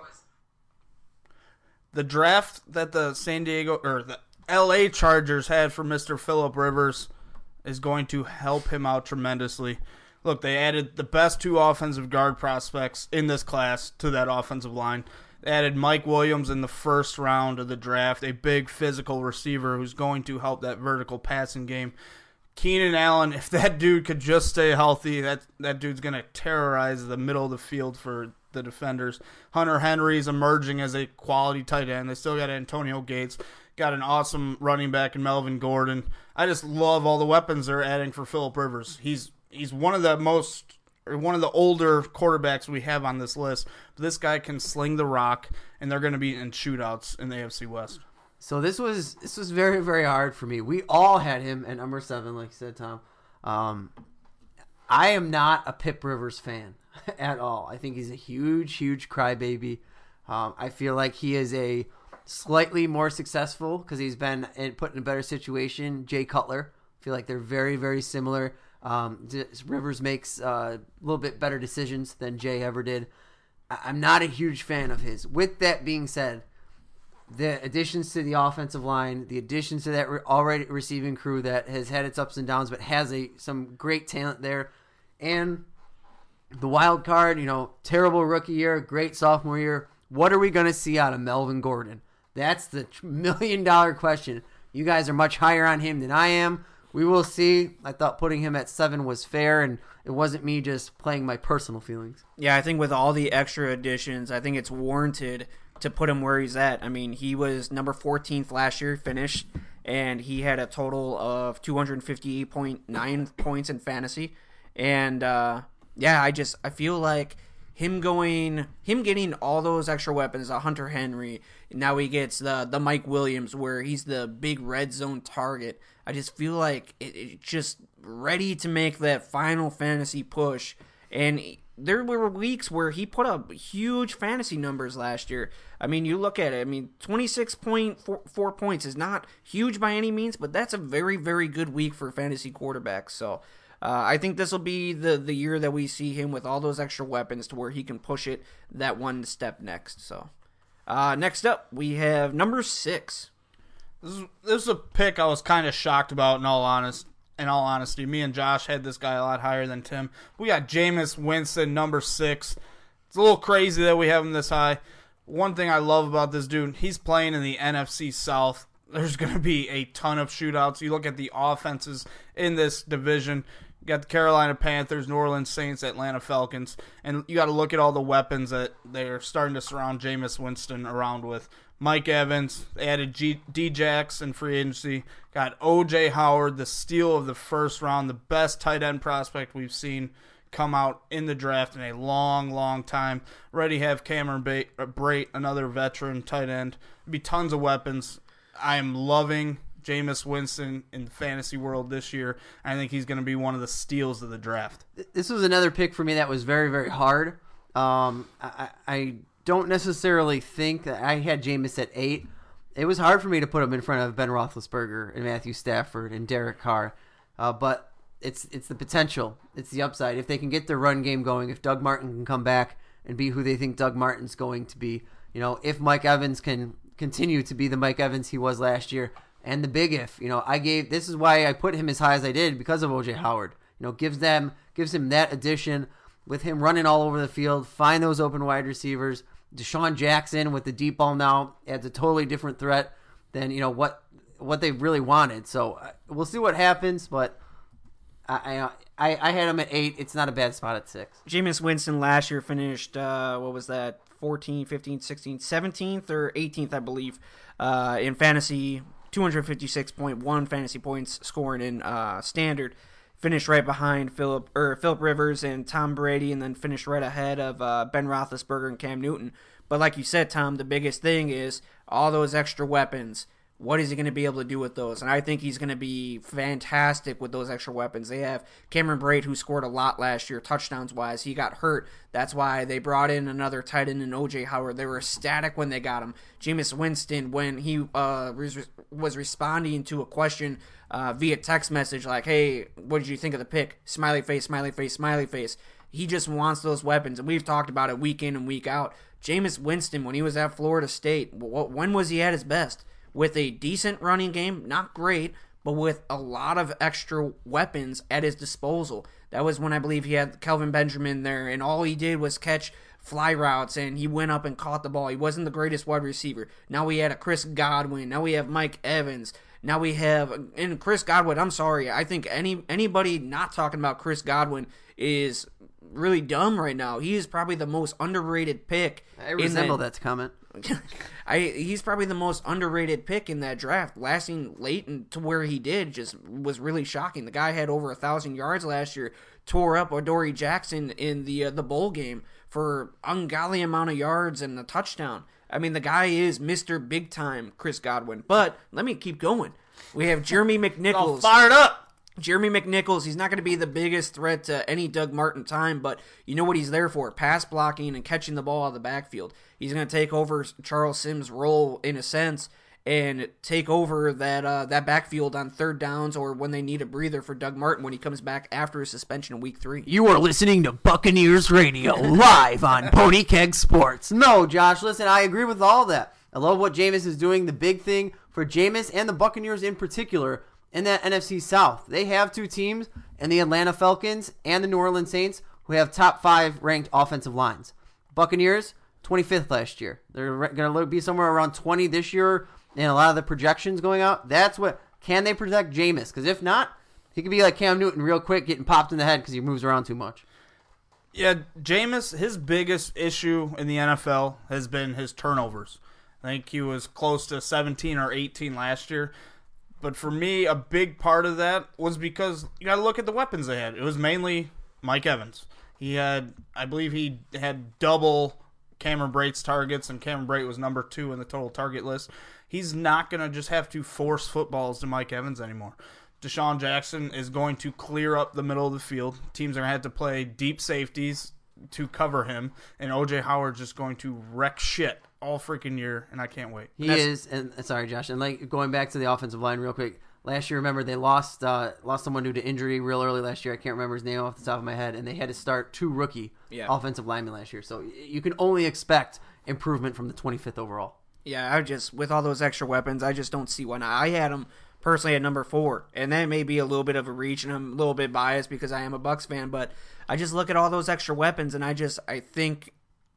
The draft that the San Diego or the L A Chargers had for Mister Phillip Rivers is going to help him out tremendously. Look, they added the best two offensive guard prospects in this class to that offensive line. They added Mike Williams in the first round of the draft, a big physical receiver who's going to help that vertical passing game. Keenan Allen, if that dude could just stay healthy, that that dude's going to terrorize the middle of the field for the defenders. Hunter Henry's emerging as a quality tight end. They still got Antonio Gates. Got an awesome running back in Melvin Gordon. I just love all the weapons they're adding for Phillip Rivers. He's he's one of the most or one of the older quarterbacks we have on this list. But this guy can sling the rock, and they're going to be in shootouts in the A F C West. So this was this was very, very hard for me. We all had him at number seven, like you said, Tom. Um, I am not a Pip Rivers fan at all. I think he's a huge, huge crybaby. Um, I feel like he is a slightly more successful because he's been in, put in a better situation. Jay Cutler. I feel like they're very, very similar. Um, Rivers makes uh, a little bit better decisions than Jay ever did. I- I'm not a huge fan of his. With that being said, the additions to the offensive line, the additions to that re- already receiving crew that has had its ups and downs, but has a some great talent there, and the wild card, you know, terrible rookie year, great sophomore year. What are we going to see out of Melvin Gordon? That's the million dollar question. You guys are much higher on him than I am. We will see. I thought putting him at seven was fair, and it wasn't me just playing my personal feelings. Yeah, I think with all the extra additions, I think it's warranted to put him where he's at. I mean, he was number fourteenth last year, finished, and he had a total of two hundred fifty-eight point nine points in fantasy. And, uh, yeah, I just, I feel like him going, him getting all those extra weapons, a Hunter Henry, now he gets the, the Mike Williams where he's the big red zone target. I just feel like it, it just ready to make that final fantasy push. And there were weeks where he put up huge fantasy numbers last year. I mean, you look at it. I mean, twenty-six point four points is not huge by any means, but that's a very, very good week for fantasy quarterbacks. So uh, I think this will be the, the year that we see him with all those extra weapons to where he can push it that one step next. So uh, next up, we have number six. This is, this is a pick I was kind of shocked about, in all honest, in all honesty. Me and Josh had this guy a lot higher than Tim. We got Jameis Winston, number six. It's a little crazy that we have him this high. One thing I love about this dude, he's playing in the N F C South. There's going to be a ton of shootouts. You look at the offenses in this division. You got the Carolina Panthers, New Orleans Saints, Atlanta Falcons, and you got to look at all the weapons that they're starting to surround Jameis Winston around with. Mike Evans. They added G- D-Jax in free agency. Got O J Howard, the steal of the first round, the best tight end prospect we've seen come out in the draft in a long, long time. Already have Cameron ba- Brate, another veteran tight end. Be tons of weapons. I am loving Jameis Winston in the fantasy world this year. I think he's going to be one of the steals of the draft. This was another pick for me that was very, very hard. Um, I, I don't necessarily think that I had Jameis at eight. It was hard for me to put him in front of Ben Roethlisberger and Matthew Stafford and Derek Carr. Uh, but it's it's the potential. It's the upside. If they can get their run game going, if Doug Martin can come back and be who they think Doug Martin's going to be, you know, if Mike Evans can continue to be the Mike Evans he was last year, and the big if, you know, I gave, this is why I put him as high as I did, because of O J Howard. You know, gives them, gives him that addition with him running all over the field, find those open wide receivers. Deshaun Jackson with the deep ball now adds a totally different threat than, you know, what what they really wanted. So uh, we'll see what happens, but I, I I had him at eight. It's not a bad spot at six. Jameis Winston last year finished, uh, what was that, fourteen, fifteen, sixteen, seventeenth or eighteenth, I believe, uh, in fantasy, two fifty-six point one fantasy points scoring in uh, standard. Finished right behind Philip or Philip Rivers and Tom Brady, and then finished right ahead of uh, Ben Roethlisberger and Cam Newton. But like you said, Tom, the biggest thing is all those extra weapons. What is he going to be able to do with those? And I think he's going to be fantastic with those extra weapons. They have Cameron Brate, who scored a lot last year, touchdowns-wise. He got hurt. That's why they brought in another tight end in O J Howard. They were ecstatic when they got him. Jameis Winston, when he uh, was responding to a question uh, via text message like, hey, what did you think of the pick? Smiley face, smiley face, smiley face. He just wants those weapons, and we've talked about it week in and week out. Jameis Winston, when he was at Florida State, when was he at his best? With a decent running game, not great, but with a lot of extra weapons at his disposal. That was when I believe he had Kelvin Benjamin there, and all he did was catch fly routes, and he went up and caught the ball. He wasn't the greatest wide receiver. Now we had a Chris Godwin. Now we have Mike Evans. Now we have, and Chris Godwin, I'm sorry, I think any anybody not talking about Chris Godwin is really dumb right now. He is probably the most underrated pick. I resemble that, that comment. I he's probably the most underrated pick in that draft. Lasting late and to where he did just was really shocking. The guy had over a thousand yards last year. Tore up Adoree Jackson in the uh, the bowl game for ungodly amount of yards and a touchdown. I mean, the guy is Mister Big Time, Chris Godwin. But let me keep going. We have Jeremy McNichols. Fired up. Jeremy McNichols, he's not going to be the biggest threat to any Doug Martin time, but you know what he's there for? Pass blocking and catching the ball out of the backfield. He's going to take over Charles Sims' role in a sense and take over that uh, that backfield on third downs or when they need a breather for Doug Martin when he comes back after his suspension in week three. You are listening to Buccaneers Radio live on Pony Keg Sports. No, Josh, listen, I agree with all that. I love what Jameis is doing. The big thing for Jameis and the Buccaneers in particular in that N F C South. They have two teams in the Atlanta Falcons and the New Orleans Saints who have top five ranked offensive lines. Buccaneers, twenty-fifth last year. They're going to be somewhere around twenty this year, and a lot of the projections going out. That's what, can they protect Jameis? Because if not, he could be like Cam Newton real quick, getting popped in the head because he moves around too much. Yeah, Jameis, his biggest issue in the N F L has been his turnovers. I think he was close to seventeen or eighteen last year. But for me, a big part of that was because you got to look at the weapons they had. It was mainly Mike Evans. He had, I believe he had double Cameron Brate's targets, and Cameron Brate was number two in the total target list. He's not going to just have to force footballs to Mike Evans anymore. Deshaun Jackson is going to clear up the middle of the field. Teams are going to have to play deep safeties to cover him, and O J Howard's just going to wreck shit all freaking year, and I can't wait. He is, and sorry, Josh, and like going back to the offensive line real quick. Last year, remember, they lost uh, lost someone due to injury real early last year. I can't remember his name off the top of my head, and they had to start two rookie yeah. offensive linemen last year. So you can only expect improvement from the twenty-fifth overall. Yeah, I just, with all those extra weapons, I just don't see why not. I had him personally at number four, and that may be a little bit of a reach, and I'm a little bit biased because I am a Bucs fan, but I just look at all those extra weapons, and I just, I think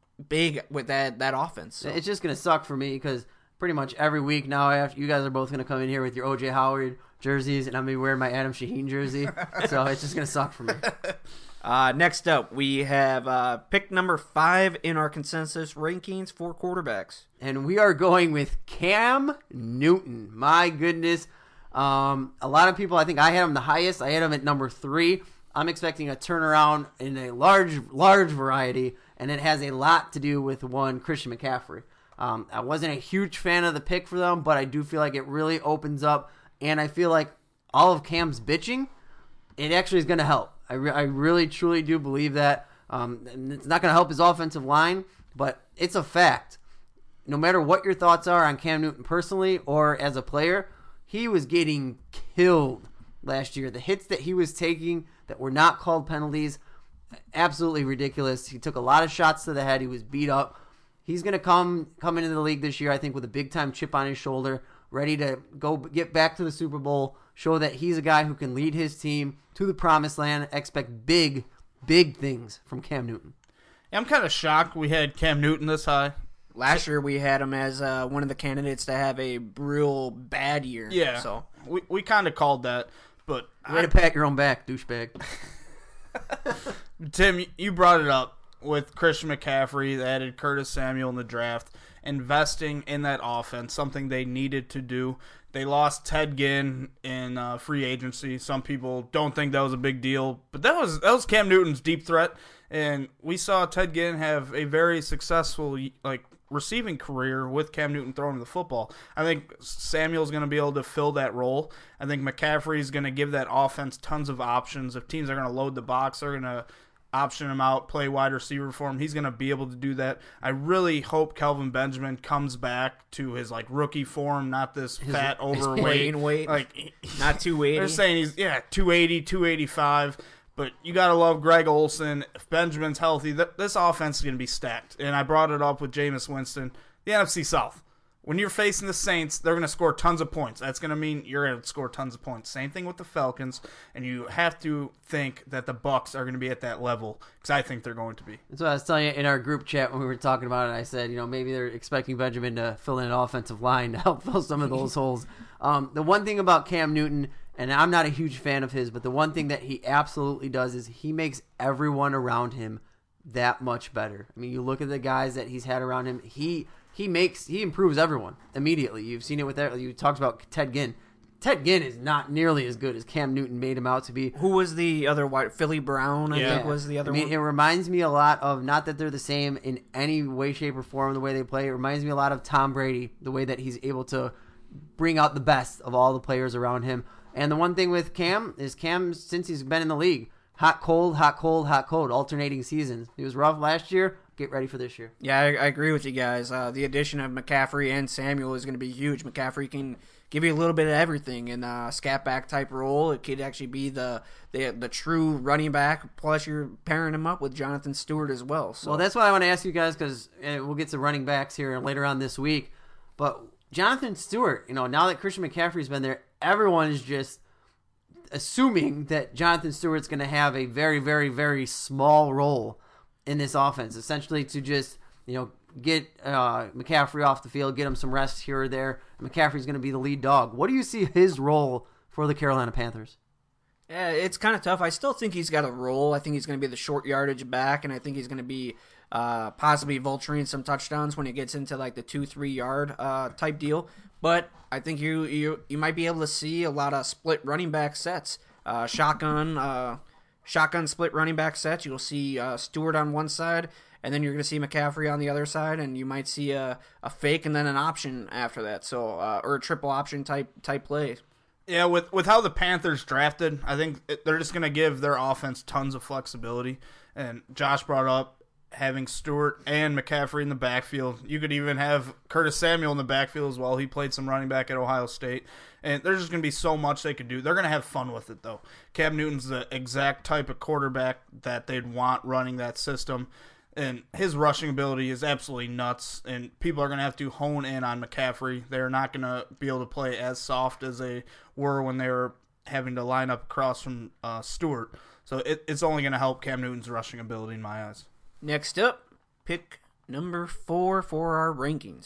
big with that, that offense. So. It's just going to suck for me because pretty much every week now, after you guys are both going to come in here with your O J Howard, jerseys, and I'm going to be wearing my Adam Shaheen jersey. So it's just going to suck for me. Uh, next up, we have uh, pick number five in our consensus rankings for quarterbacks. And we are going with Cam Newton. My goodness. Um, a lot of people, I think I had him the highest. I had him at number three. I'm expecting a turnaround in a large, large variety, and it has a lot to do with one, Christian McCaffrey. Um, I wasn't a huge fan of the pick for them, but I do feel like it really opens up, and I feel like all of Cam's bitching, it actually is going to help. I, re- I really, truly do believe that. Um, and it's not going to help his offensive line, but it's a fact. No matter what your thoughts are on Cam Newton personally or as a player, he was getting killed last year. The hits that he was taking that were not called penalties, absolutely ridiculous. He took a lot of shots to the head. He was beat up. He's going to come come into the league this year, I think, with a big-time chip on his shoulder, ready to go get back to the Super Bowl, show that he's a guy who can lead his team to the promised land. Expect big, big things from Cam Newton. Yeah, I'm kind of shocked we had Cam Newton this high. Last year, we had him as uh, one of the candidates to have a real bad year. Yeah, So we we kind of called that, but Way to pat your own back, douchebag. Tim, you brought it up with Christian McCaffrey. They added Curtis Samuel in the draft, investing in that offense, something they needed to do. They lost Ted Ginn in uh, free agency. Some people don't think that was a big deal, but that was that was Cam Newton's deep threat, and we saw Ted Ginn have a very successful like receiving career with Cam Newton throwing the football. I think Samuel's going to be able to fill that role. I think McCaffrey's going to give that offense tons of options. If teams are going to load the box, they're going to option him out, play wide receiver for him. He's going to be able to do that. I really hope Kelvin Benjamin comes back to his like rookie form, not this his, fat, overweight. Playing weight. Like, not two eighty. They're saying he's, yeah, two eighty, two eighty-five. But you got to love Greg Olsen. If Benjamin's healthy, th- this offense is going to be stacked. And I brought it up with Jameis Winston. The N F C South. When you're facing the Saints, they're going to score tons of points. That's going to mean you're going to score tons of points. Same thing with the Falcons. And you have to think that the Bucs are going to be at that level, because I think they're going to be. That's what I was telling you in our group chat when we were talking about it. I said, you know, maybe they're expecting Benjamin to fill in an offensive line to help fill some of those holes. Um, the one thing about Cam Newton, and I'm not a huge fan of his, but the one thing that he absolutely does is he makes everyone around him that much better. I mean, you look at the guys that he's had around him. He he makes he improves everyone immediately. You've seen it with that. You talked about Ted Ginn. Ted Ginn is not nearly as good as Cam Newton made him out to be. Who was the other white? Philly Brown, I Yeah. think, was the other I mean, one. it reminds me a lot of, not that they're the same in any way, shape, or form, the way they play. It reminds me a lot of Tom Brady, the way that he's able to bring out the best of all the players around him. And the one thing with Cam is Cam, since he's been in the league, hot, cold, hot, cold, hot, cold, alternating seasons. He was rough last year. Get ready for this year. Yeah, I, I agree with you guys. Uh, the addition of McCaffrey and Samuel is going to be huge. McCaffrey can give you a little bit of everything in a scat back type role. It could actually be the, the the true running back. Plus, you're pairing him up with Jonathan Stewart as well. So. Well, that's what I want to ask you guys, because we'll get to running backs here later on this week. But Jonathan Stewart, you know, now that Christian McCaffrey's been there, everyone is just assuming that Jonathan Stewart's going to have a very, very, very small role in this offense, essentially to just, you know, get uh, McCaffrey off the field, get him some rest here or there. McCaffrey's going to be the lead dog. What do you see his role for the Carolina Panthers? Yeah, it's kind of tough. I still think he's got a role. I think he's going to be the short yardage back, and I think he's going to be uh, possibly vulturing some touchdowns when it gets into like the two, three yard uh, type deal. But I think you you you might be able to see a lot of split running back sets, uh, shotgun, uh, shotgun split running back sets. You'll see uh, Stewart on one side, and then you're going to see McCaffrey on the other side, and you might see a, a fake and then an option after that. So uh, or a triple option type type play. Yeah, with with how the Panthers drafted, I think it, they're just going to give their offense tons of flexibility. And Josh brought up having Stewart and McCaffrey in the backfield. You could even have Curtis Samuel in the backfield as well. He played some running back at Ohio State. And there's just going to be so much they could do. They're going to have fun with it, though. Cam Newton's the exact type of quarterback that they'd want running that system. And his rushing ability is absolutely nuts. And people are going to have to hone in on McCaffrey. They're not going to be able to play as soft as they were when they were having to line up across from uh, Stewart. So it, it's only going to help Cam Newton's rushing ability in my eyes. Next up, pick number four for our rankings.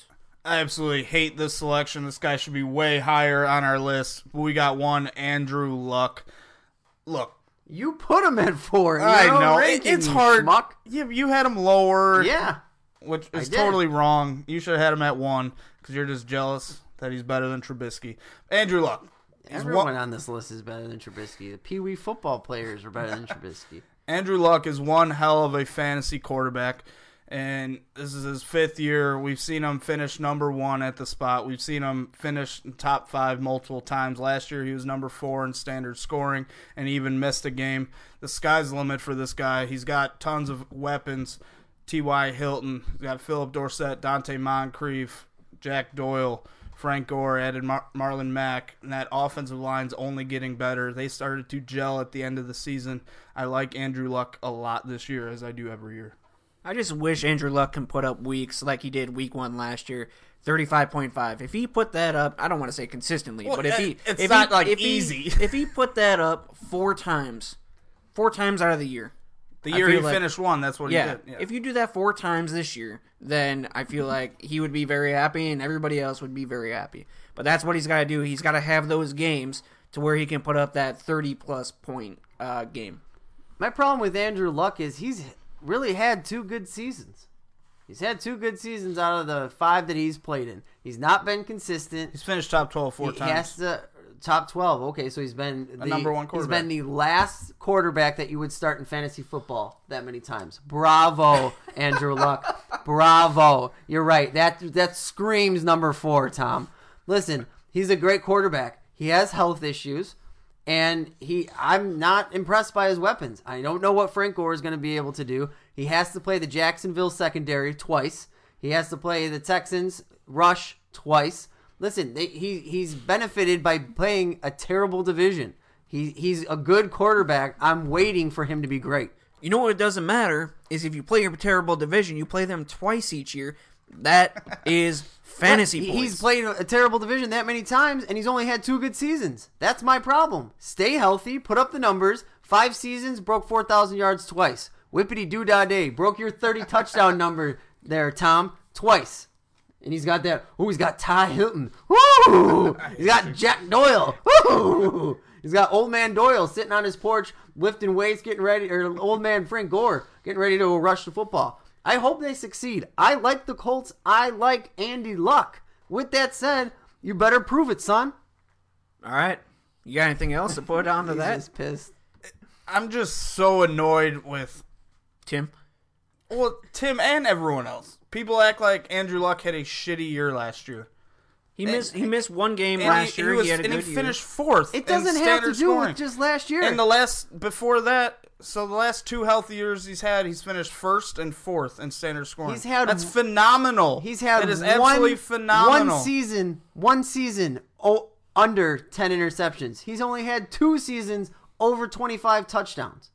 I absolutely hate this selection. This guy should be way higher on our list. We got one, Andrew Luck. Look. You put him at four. I You're know. It, ranking, it's hard. schmuck. You, you had him lower. Yeah. Which I is did. totally wrong. You should have had him at one because you're just jealous that he's better than Trubisky. Andrew Luck. He's Everyone one, on this list is better than Trubisky. The Pee Wee football players are better than Trubisky. Andrew Luck is one hell of a fantasy quarterback, and this is his fifth year. We've seen him finish number one at the spot. We've seen him finish in top five multiple times. Last year he was number four in standard scoring and even missed a game. The sky's the limit for this guy. He's got tons of weapons. T Y. Hilton, he's got Philip Dorsett, Dante Moncrief, Jack Doyle, Frank Gore, added Mar- Marlon Mack, and that offensive line's only getting better. They started to gel at the end of the season. I like Andrew Luck a lot this year, as I do every year. I just wish Andrew Luck can put up weeks like he did week one last year, thirty-five point five. If he put that up, I don't want to say consistently, Well, but if he it's if not, he, like, if he- easy. if he put that up four times, four times out of the year, The I year he feel like- finished one, that's what yeah, he did. Yeah. if you do that four times this year, then I feel like he would be very happy and everybody else would be very happy. But that's what he's got to do. He's got to have those games to where he can put up that thirty-plus point uh, game. My problem with Andrew Luck is he's really had two good seasons. He's had two good seasons out of the five that he's played in. He's not been consistent. He's finished top twelve four he times. has to top twelve. Okay, so he's been the number one He's quarterback. been the last quarterback that you would start in fantasy football that many times. Bravo, Andrew Luck. Bravo. You're right. That that screams number four, Tom. Listen, he's a great quarterback. He has health issues, and he I'm not impressed by his weapons. I don't know what Frank Gore is going to be able to do. He has to play the Jacksonville secondary twice. He has to play the Texans rush twice. Listen, they, he he's benefited by playing a terrible division. He he's a good quarterback. I'm waiting for him to be great. You know what doesn't matter is if you play a terrible division, you play them twice each year. That is fantasy He- points. He's played a terrible division that many times, and he's only had two good seasons. That's my problem. Stay healthy, put up the numbers. Five seasons, broke four thousand yards twice. Whippity doo dah day, broke your thirty touchdown number there, Tom, twice. And he's got that. Oh, he's got Ty Hilton. Woo! He's got Jack Doyle. Woo! He's got old man Doyle sitting on his porch lifting weights, getting ready, or old man Frank Gore getting ready to rush the football. I hope they succeed. I like the Colts. I like Andy Luck. With that said, you better prove it, son. All right. You got anything else to put onto He's that, just pissed. I'm just so annoyed with Tim? well Tim and everyone else. People act like Andrew Luck had a shitty year last year. He missed. He missed one game And last he, year. he, was, he had a and good he year. finished fourth. It doesn't in have to standard do scoring. with just last year. And the last before that, so the last two healthy years he's had, he's finished first and fourth in standard scoring. He's had- that's phenomenal. He's had it is one, absolutely phenomenal. one season, one season oh, under ten interceptions. He's only had two seasons over twenty-five touchdowns.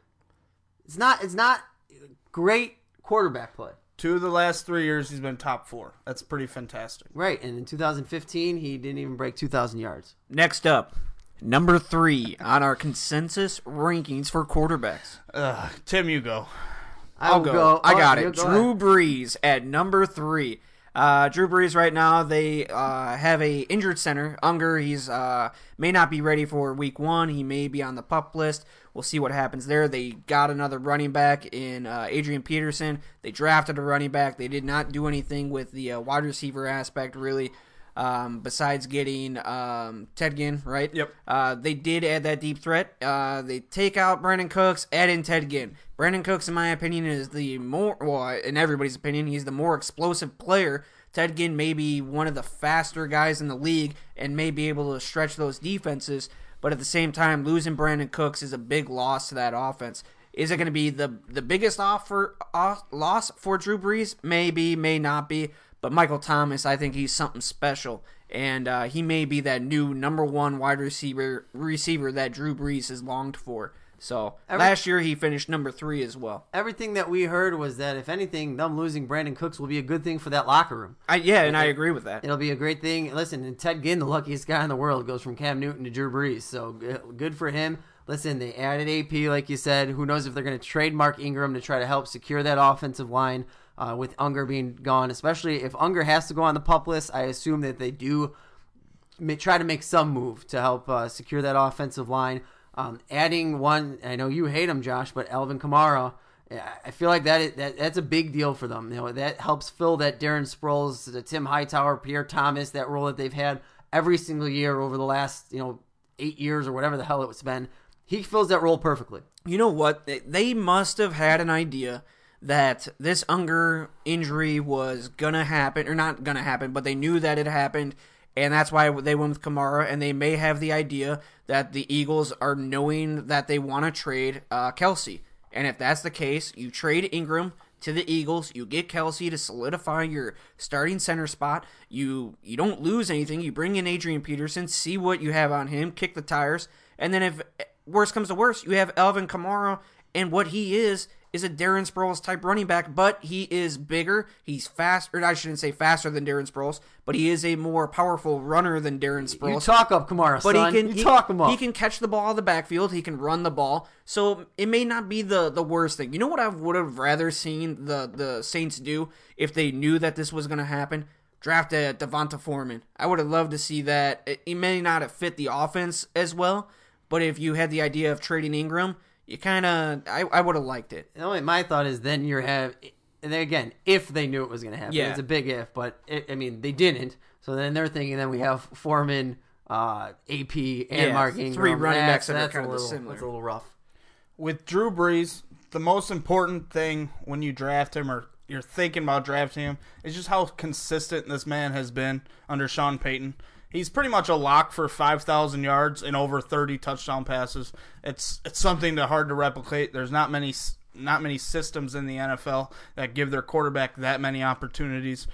It's not. It's not great quarterback play. Two of the last three years he's been top four. That's pretty fantastic. Right, and in two thousand fifteen, he didn't even break two thousand yards. Next up, number three on our consensus rankings for quarterbacks. Ugh, Tim, you go. I'll go. I oh, got you it. go Drew ahead. Brees at number three. Uh, Drew Brees right now, they uh, have a injured center. Unger, he's uh, may not be ready for week one. He may be on the PUP list. We'll see what happens there. They got another running back in uh, Adrian Peterson. They drafted a running back. They did not do anything with the uh, wide receiver aspect, really, um, besides getting um, Ted Ginn, right? Yep. Uh, they did add that deep threat. Uh, they take out Brandon Cooks, add in Ted Ginn. Brandon Cooks, in my opinion, is the more, well, in everybody's opinion, he's the more explosive player. Ted Ginn may be one of the faster guys in the league and may be able to stretch those defenses, but at the same time, losing Brandon Cooks is a big loss to that offense. Is it going to be the, the biggest offer, off, loss for Drew Brees? Maybe, may not be. But Michael Thomas, I think he's something special, and uh, he may be that new number one wide receiver receiver that Drew Brees has longed for. So Every- last year he finished number three as well. Everything that we heard was that, if anything, them losing Brandon Cooks will be a good thing for that locker room. I, yeah, and I agree with that. It'll be a great thing. Listen, and Ted Ginn, the luckiest guy in the world, goes from Cam Newton to Drew Brees. So good for him. Listen, they added A P, like you said. Who knows if they're going to trade Mark Ingram to try to help secure that offensive line. uh, with Unger being gone, especially if Unger has to go on the PUP list. I assume that they do may, try to make some move to help uh, secure that offensive line. Um, adding one, I know you hate him, Josh, but Alvin Kamara, I feel like that, is, that that's a big deal for them. You know, that helps fill that Darren Sproles, the Tim Hightower, Pierre Thomas, that role that they've had every single year over the last, you know, eight years or whatever the hell it's been. He fills that role perfectly. You know what? They must have had an idea that this Unger injury was going to happen, or not going to happen, but they knew that it happened, and that's why they went with Kamara, and they may have the idea that the Eagles are knowing that they want to trade uh, Kelsey. And if that's the case, you trade Ingram to the Eagles, you get Kelsey to solidify your starting center spot, you you don't lose anything, you bring in Adrian Peterson, see what you have on him, kick the tires, and then if worse comes to worse, you have Alvin Kamara, and what he is is a Darren Sproles type running back, but he is bigger, he's fast, or I shouldn't say faster than Darren Sproles, but he is a more powerful runner than Darren Sproles. You talk up Kamara, but son. He can, you he, talk him up. He can catch the ball out of the backfield, he can run the ball, so it may not be the, the worst thing. You know what I would have rather seen the, the Saints do if they knew that this was going to happen? Draft a Devonta Foreman. I would have loved to see that. It, it may not have fit the offense as well, but if you had the idea of trading Ingram, you kind of, I, I would have liked it. The only my thought is then you have, and then again, if they knew it was going to happen, Yeah. it's a big if, but it, I mean they didn't. So then they're thinking then we have Foreman, uh, A P, and Yeah, Mark Ingram. three running That's- backs that are that's kind a of little, similar. That's a little rough. With Drew Brees, the most important thing when you draft him or you're thinking about drafting him is just how consistent this man has been under Sean Payton. He's pretty much a lock for five thousand yards and over thirty touchdown passes. It's it's something that hard to replicate. There's not many not many systems in the N F L that give their quarterback that many opportunities.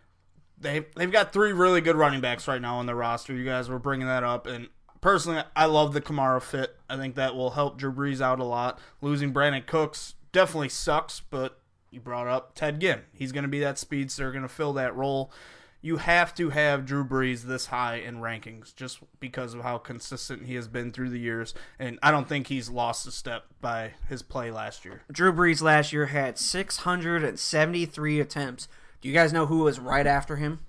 They they've got three really good running backs right now on their roster. You guys were bringing that up, and personally, I love the Kamara fit. I think that will help Drew Brees out a lot. Losing Brandon Cooks definitely sucks, but you brought up Ted Ginn. He's going to be that speedster, going to fill that role. You have to have Drew Brees this high in rankings just because of how consistent he has been through the years, and I don't think he's lost a step by his play last year. Drew Brees last year had six hundred seventy-three attempts. Do you guys know who was right after him?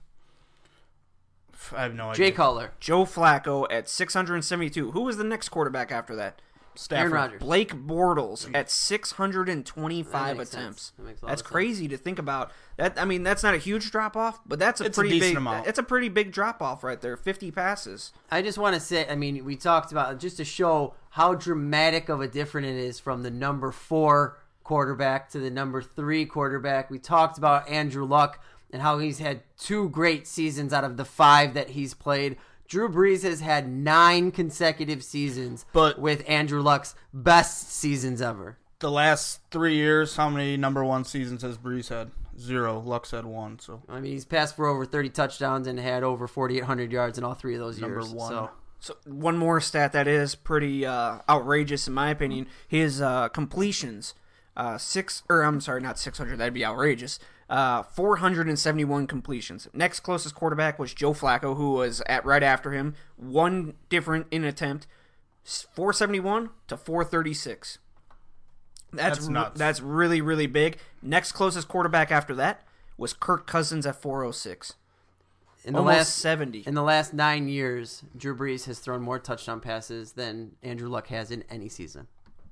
I have no idea. Jay Cutler. Joe Flacco at six hundred seventy-two. Who was the next quarterback after that? Stafford. Aaron Rodgers. Blake Bortles at six hundred twenty-five That makes attempts. sense. That makes a lot That's of sense. crazy to think about. That I mean, that's not a huge drop off, but that's a It's a pretty decent big. amount. It's a pretty big drop off right there. fifty passes. I just want to say, I mean, we talked about just to show how dramatic of a difference it is from the number four quarterback to the number three quarterback. We talked about Andrew Luck and how he's had two great seasons out of the five that he's played. Drew Brees has had nine consecutive seasons But- with Andrew Luck's best seasons ever. The last three years, how many number one seasons has Brees had? Zero. Luck's had one. So I mean, he's passed for over thirty touchdowns and had over forty-eight hundred yards in all three of those Number years. one. So, So one more stat that is pretty uh, outrageous in my opinion. His uh, completions, uh, six or I'm sorry, not six hundred. That'd be outrageous. Uh, four hundred seventy-one completions. Next closest quarterback was Joe Flacco, who was at right after him. One different in attempt, four seventy-one to four thirty-six. That's That's r- nuts. that's really really big. Next closest quarterback after that was Kirk Cousins at four oh six. in the Almost last seventy. in the last nine years, Drew Brees has thrown more touchdown passes than Andrew Luck has in any season.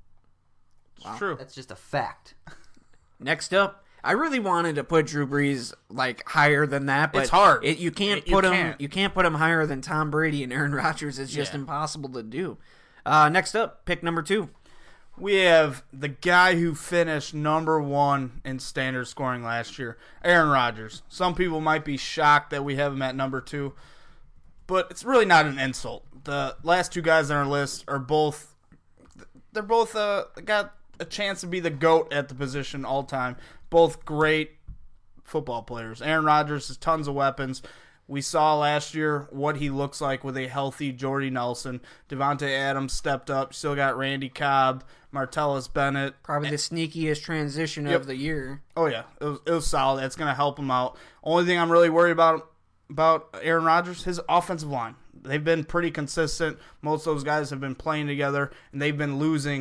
it's true. That's just a fact. Next up, I really wanted to put Drew Brees like higher than that, but It's hard. It, you can't You put him. can't. You can't put him higher than Tom Brady and Aaron Rodgers. It's just Yeah. impossible to do. Uh, next up, pick number two. We have the guy who finished number one in standard scoring last year, Aaron Rodgers. Some people might be shocked that we have him at number two, but it's really not an insult. The last two guys on our list are both, they're both uh, got a chance to be the GOAT at the position all time. Both great football players. Aaron Rodgers has tons of weapons. We saw last year what he looks like with a healthy Jordy Nelson. Devontae Adams stepped up. Still got Randy Cobb, Martellus Bennett. Probably the sneakiest transition Yep. of the year. Oh yeah, it was, it was solid. It's going to help him out. Only thing I'm really worried about about Aaron Rodgers, his offensive line. They've been pretty consistent. Most of those guys have been playing together, and they've been losing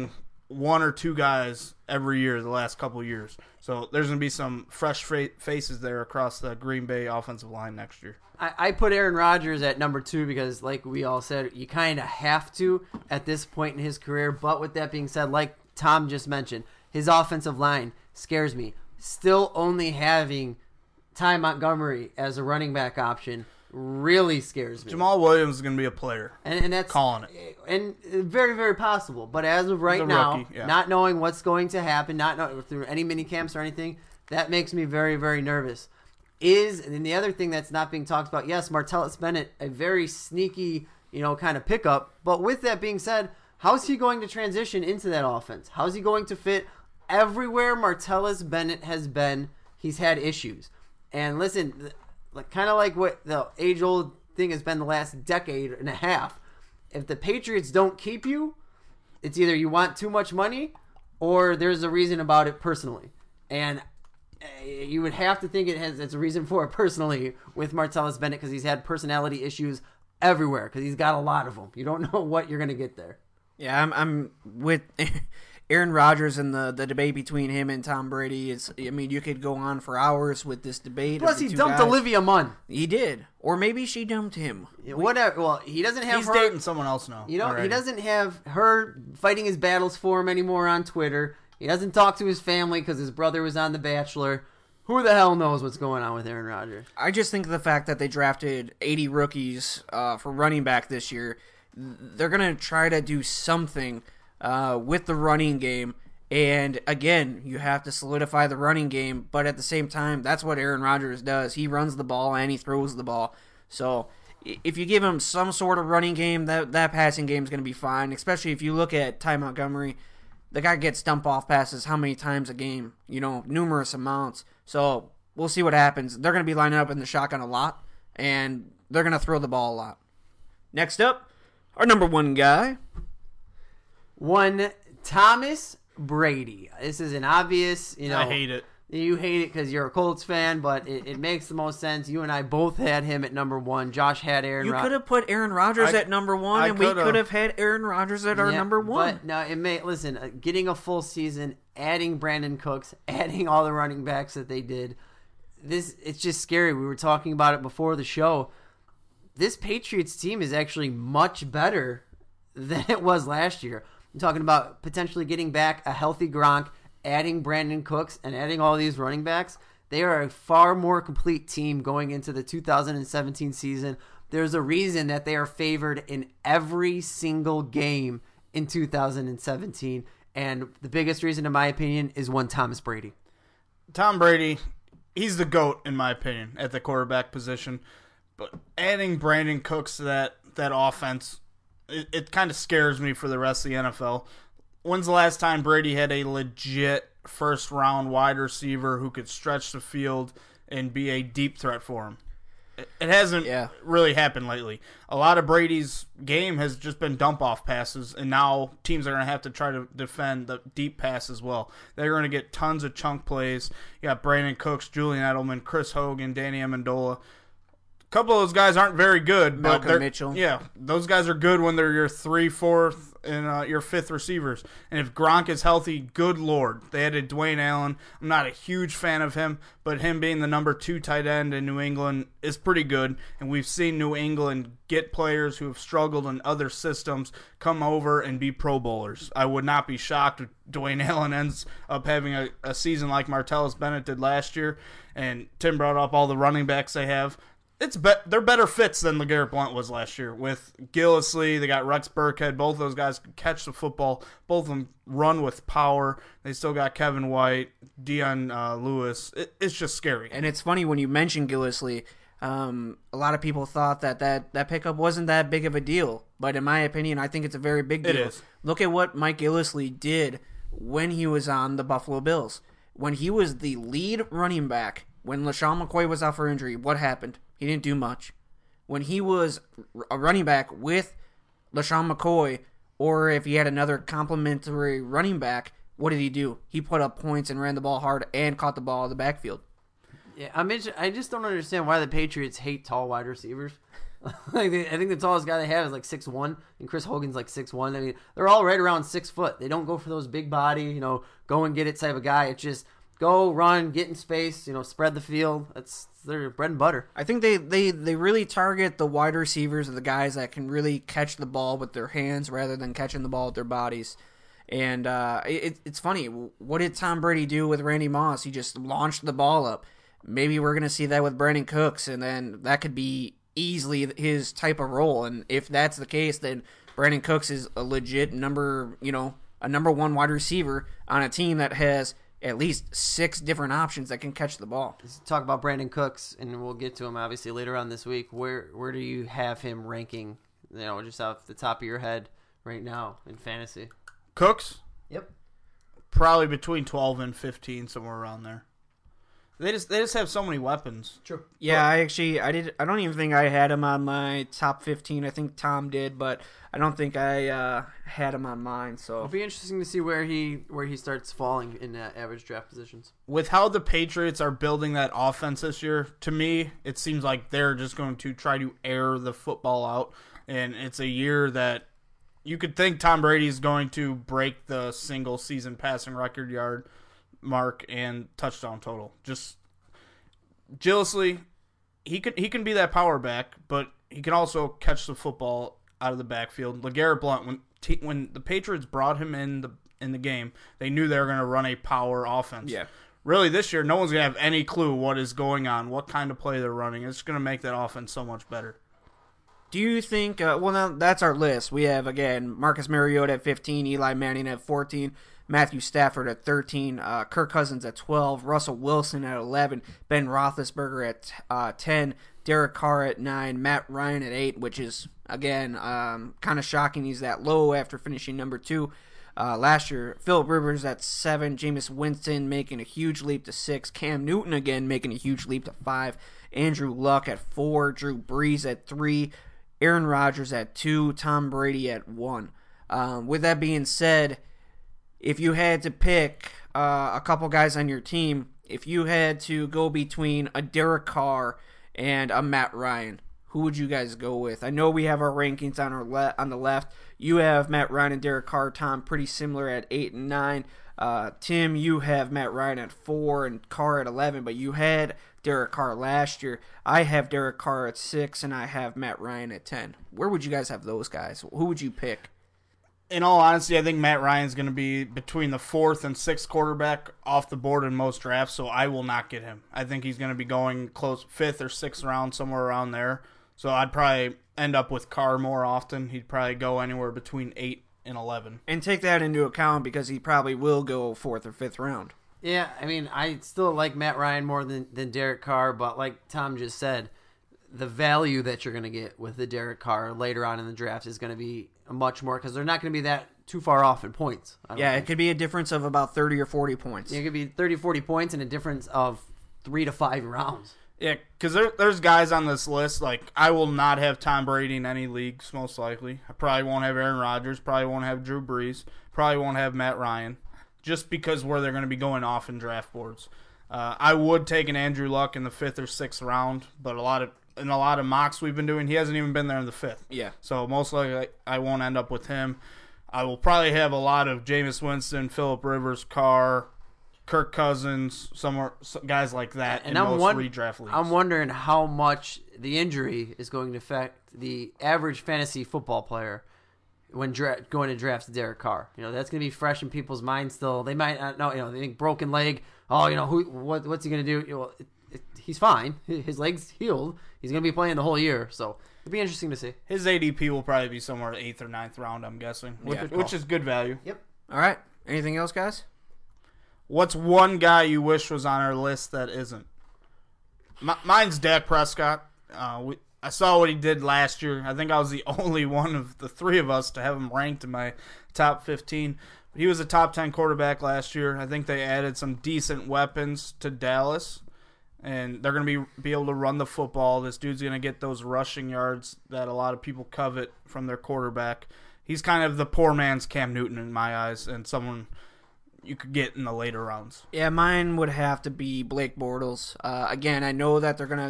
one or two guys every year the last couple of years. So there's going to be some fresh fa- faces there across the Green Bay offensive line next year. I, I put Aaron Rodgers at number two because, like we all said, you kind of have to at this point in his career. But with that being said, like Tom just mentioned, his offensive line scares me. Still only having Ty Montgomery as a running back option really scares me. Jamal Williams is going to be a player. And, and that's calling it. And very, very possible. But as of right now, rookie, yeah. not knowing what's going to happen, not know, through any mini camps or anything, that makes me very, very nervous. Is and the other thing that's not being talked about, yes, Martellus Bennett, a very sneaky, you know, kind of pickup. But with that being said, how's he going to transition into that offense? How's he going to fit everywhere Martellus Bennett has been? He's had issues. And listen, like kind of like what the age-old thing has been the last decade and a half. If the Patriots don't keep you, it's either you want too much money or there's a reason about it personally. And you would have to think it has it's a reason for it personally with Martellus Bennett because he's had personality issues everywhere because he's got a lot of them. You don't know what you're going to get there. Yeah, I'm I'm with Aaron Rodgers and the, the debate between him and Tom Brady. Is I mean, you could go on for hours with this debate. Plus, of the he two dumped guys. Olivia Munn. He did, or maybe she dumped him. Yeah, whatever. Well, he doesn't have He's her. dating someone else now. You know, already. he doesn't have her fighting his battles for him anymore on Twitter. He doesn't talk to his family because his brother was on The Bachelor. Who the hell knows what's going on with Aaron Rodgers? I just think the fact that they drafted eighty rookies uh, for running back this year, they're going to try to do something uh, with the running game. And again, you have to solidify the running game, but at the same time, that's what Aaron Rodgers does. He runs the ball and he throws the ball. So if you give him some sort of running game, that, that passing game is going to be fine, especially if you look at Ty Montgomery. The guy gets dump-off passes how many times a game? You know, numerous amounts. So we'll see what happens. They're going to be lining up in the shotgun a lot, and they're going to throw the ball a lot. Next up, our number one guy. One, Thomas Brady. This is an obvious, you know. I hate it. You hate it because you're a Colts fan, but it, it makes the most sense. You and I both had him at number one. Josh had Aaron You Rod- could have put Aaron Rodgers I- at number one, I and we could've. could have had Aaron Rodgers at our Yeah, number one. But no, it may listen. Uh, getting a full season, adding Brandon Cooks, adding all the running backs that they did. This it's just scary. We were talking about it before the show. This Patriots team is actually much better than it was last year. I'm talking about potentially getting back a healthy Gronk, adding Brandon Cooks, and adding all these running backs. They are a far more complete team going into the two thousand seventeen season. There's a reason that they are favored in every single game in two thousand seventeen. And the biggest reason, in my opinion, is one Thomas Brady. Tom Brady, he's the GOAT, in my opinion, at the quarterback position. But adding Brandon Cooks to that, that offense, it, it kind of scares me for the rest of the N F L. When's the last time Brady had a legit first-round wide receiver who could stretch the field and be a deep threat for him? It, it hasn't Yeah. really happened lately. A lot of Brady's game has just been dump-off passes, and now teams are going to have to try to defend the deep pass as well. They're going to get tons of chunk plays. You got Brandon Cooks, Julian Edelman, Chris Hogan, Danny Amendola. A couple of those guys aren't very good. but Malcolm they're- Mitchell. Yeah, those guys are good when they're your three, fourth, and uh, your fifth receivers. And if Gronk is healthy, good Lord. They added Dwayne Allen. I'm not a huge fan of him, but him being the number two tight end in New England is pretty good. And we've seen New England get players who have struggled in other systems come over and be Pro Bowlers. I would not be shocked if Dwayne Allen ends up having a, a season like Martellus Bennett did last year. And Tim brought up all the running backs they have. It's be- they're better fits than LeGarrette Blount was last year. With Gillislee, they got Rex Burkhead. Both of those guys can catch the football. Both of them run with power. They still got Kevin White, Dion uh, Lewis. It, it's just scary. And it's funny when you mention Gillislee, um, a lot of people thought that, that that pickup wasn't that big of a deal. But in my opinion, I think it's a very big deal. It is. Look at what Mike Gillislee did when he was on the Buffalo Bills. When he was the lead running back, when LaShawn McCoy was out for injury, what happened? He didn't do much. When he was a running back with LaShawn McCoy, or if he had another complimentary running back, what did he do? He put up points and ran the ball hard and caught the ball in the backfield. Yeah, I mean, I just don't understand why the Patriots hate tall wide receivers. Like they, I think the tallest guy they have is like six one, and Chris Hogan's like six one. I mean, they're all right around six foot. They don't go for those big body, you know, go and get it type of guy. It's just go, run, get in space, you know, spread the field. That's their bread and butter. I think they, they, they really target the wide receivers or the guys that can really catch the ball with their hands rather than catching the ball with their bodies. And uh, it, it's funny. What did Tom Brady do with Randy Moss? He just launched the ball up. Maybe we're going to see that with Brandon Cooks, and then that could be easily his type of role. And if that's the case, then Brandon Cooks is a legit number, you know, a number one wide receiver on a team that has at least six different options that can catch the ball. Let's talk about Brandon Cooks, and we'll get to him obviously later on this week. Where where do you have him ranking, you know, just off the top of your head right now in fantasy? Cooks? Yep. Probably between twelve and fifteen, somewhere around there. They just they just have so many weapons. True. Yeah, I actually I did. I don't even think I had him on my top fifteen. I think Tom did, but I don't think I uh, had him on mine. So It'll be interesting to see where he where he starts falling in uh, average draft positions. With how the Patriots are building that offense this year, to me, it seems like they're just going to try to air the football out, and it's a year that you could think Tom Brady is going to break the single season passing record yard mark and touchdown total. Just jealously, he can he can be that power back, but he can also catch the football out of the backfield. LeGarrette Blount, when t- when the Patriots brought him in the in the game, they knew they were going to run a power offense. Yeah. Really, this year, no one's going to have any clue what is going on, what kind of play they're running. It's going to make that offense so much better. do you think, uh, well, now that's our list. We have, again, Marcus Mariota at fifteen, Eli Manning at fourteen, Matthew Stafford at thirteen, uh, Kirk Cousins at twelve, Russell Wilson at eleven, Ben Roethlisberger at uh, ten, Derek Carr at nine, Matt Ryan at eight, which is, again, um, kind of shocking he's that low after finishing number two uh, last year. Phillip Rivers at seven, Jameis Winston making a huge leap to six, Cam Newton again making a huge leap to five, Andrew Luck at four, Drew Brees at three, Aaron Rodgers at two, Tom Brady at one. Um, with that being said, if you had to pick uh, a couple guys on your team, if you had to go between a Derek Carr and a Matt Ryan, who would you guys go with? I know we have our rankings on our le- on the left. You have Matt Ryan and Derek Carr, Tom, pretty similar at eight and nine. Uh, Tim, you have Matt Ryan at four and Carr at eleven, but you had Derek Carr last year. I have Derek Carr at six, and I have Matt Ryan at ten. Where would you guys have those guys? Who would you pick? In all honesty, I think Matt Ryan's going to be between the fourth and sixth quarterback off the board in most drafts, so I will not get him. I think he's going to be going close fifth or sixth round, somewhere around there. So I'd probably end up with Carr more often. He'd probably go anywhere between eight and eleven. And take that into account because he probably will go fourth or fifth round. Yeah, I mean, I still like Matt Ryan more than, than Derek Carr, but like Tom just said, the value that you're going to get with the Derek Carr later on in the draft is going to be much more because they're not going to be that too far off in points. I don't Yeah, think. it could be a difference of about thirty or forty points. It could be thirty, forty points and a difference of three to five rounds. Yeah, because there, there's guys on this list, like, I will not have Tom Brady in any leagues, most likely. I probably won't have Aaron Rodgers, probably won't have Drew Brees, probably won't have Matt Ryan, just because where they're going to be going off in draft boards. Uh, I would take an Andrew Luck in the fifth or sixth round, but a lot of in a lot of mocks we've been doing, he hasn't even been there in the fifth. Yeah. So most likely I won't end up with him. I will probably have a lot of Jameis Winston, Phillip Rivers, Carr, Kirk Cousins, somewhere guys like that And in I'm most one, redraft leagues. I'm wondering how much the injury is going to affect the average fantasy football player when dra- going to draft Derek Carr. You know, that's going to be fresh in people's minds still. They might not know, you know, they think broken leg. Oh, you know, who? What, what's he going to do? You know, it, it, he's fine. His leg's healed. He's going to be playing the whole year. So it'll be interesting to see. His A D P will probably be somewhere eighth or ninth round, I'm guessing, which, Yeah. which is good value. Yep. All right. Anything else, guys? What's one guy you wish was on our list that isn't? M- mine's Dak Prescott. Uh, we, I saw what he did last year. I think I was the only one of the three of us to have him ranked in my top fifteen. He was a top ten quarterback last year. I think they added some decent weapons to Dallas, and they're going to be be able to run the football. This dude's going to get those rushing yards that a lot of people covet from their quarterback. He's kind of the poor man's Cam Newton in my eyes, and someone you could get in the later rounds. Yeah, mine would have to be Blake Bortles. Uh, again, I know that they're going to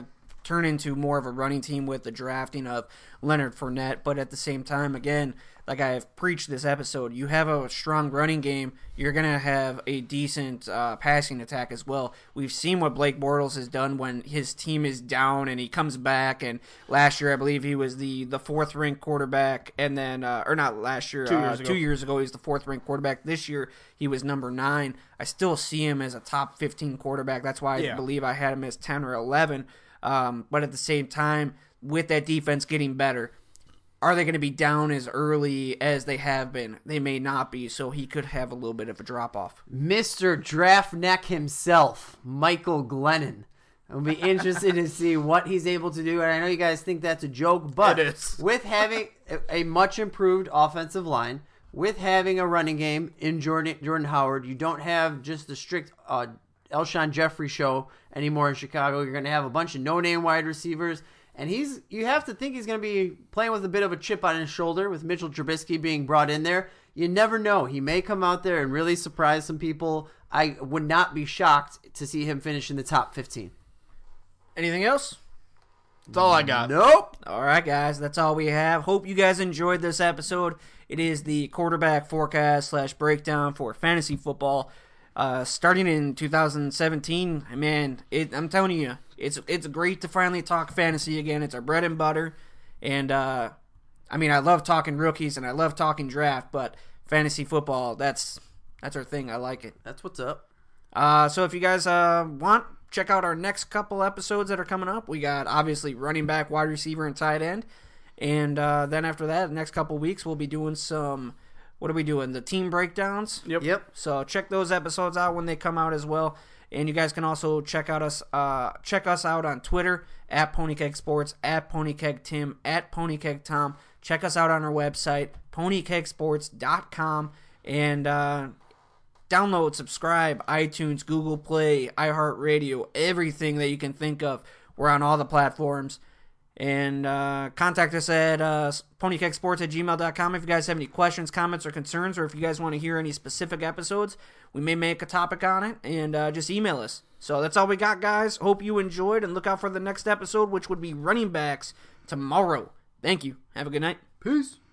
turn into more of a running team with the drafting of Leonard Fournette. But at the same time, again, like I have preached this episode, you have a strong running game, you're going to have a decent uh, passing attack as well. We've seen what Blake Bortles has done when his team is down and he comes back. And last year, I believe he was the, the fourth-ranked quarterback. And then, uh, or not last year, two uh, years ago. two years ago, he was the fourth-ranked quarterback. This year, he was number nine. I still see him as a top fifteen quarterback. That's why I Yeah. believe I had him as ten or eleven. Um, but at the same time, with that defense getting better, are they going to be down as early as they have been? They may not be, so he could have a little bit of a drop-off. Mister Draft Neck himself, Michael Glennon. I'll be interested to see what he's able to do. And I know you guys think that's a joke, but It is. with having a, a much improved offensive line, with having a running game in Jordan Jordan Howard, you don't have just the strict uh, Alshon Jeffrey show anymore in Chicago. You're going to have a bunch of no-name wide receivers. And he's you have to think he's going to be playing with a bit of a chip on his shoulder with Mitchell Trubisky being brought in there. You never know. He may come out there and really surprise some people. I would not be shocked to see him finish in the top fifteen. Anything else? That's all I got. Nope. All right, guys, that's all we have. Hope you guys enjoyed this episode. It is the quarterback forecast slash breakdown for fantasy football. Uh, starting in two thousand seventeen, man, it, I'm telling you, it's it's great to finally talk fantasy again. It's our bread and butter, and uh, I mean, I love talking rookies and I love talking draft, but fantasy football, that's that's our thing. I like it. That's what's up. Uh, so if you guys uh, want, check out our next couple episodes that are coming up. We got, obviously, running back, wide receiver, and tight end. And uh, then after that, the next couple weeks, we'll be doing some, what are we doing? The team breakdowns? Yep. Yep. So check those episodes out when they come out as well. And you guys can also check out us uh, check us out on Twitter, at PonyKeg Sports, at PonyKeg Tim, at PonyKeg Tom. Check us out on our website, pony keg sports dot com. And uh, download, subscribe, iTunes, Google Play, iHeartRadio, everything that you can think of. We're on all the platforms. And uh, contact us at uh, ponykegsports at gmail dot com if you guys have any questions, comments, or concerns, or if you guys want to hear any specific episodes. We may make a topic on it, and uh, just email us. So that's all we got, guys. Hope you enjoyed, and look out for the next episode, which would be running backs tomorrow. Thank you. Have a good night. Peace.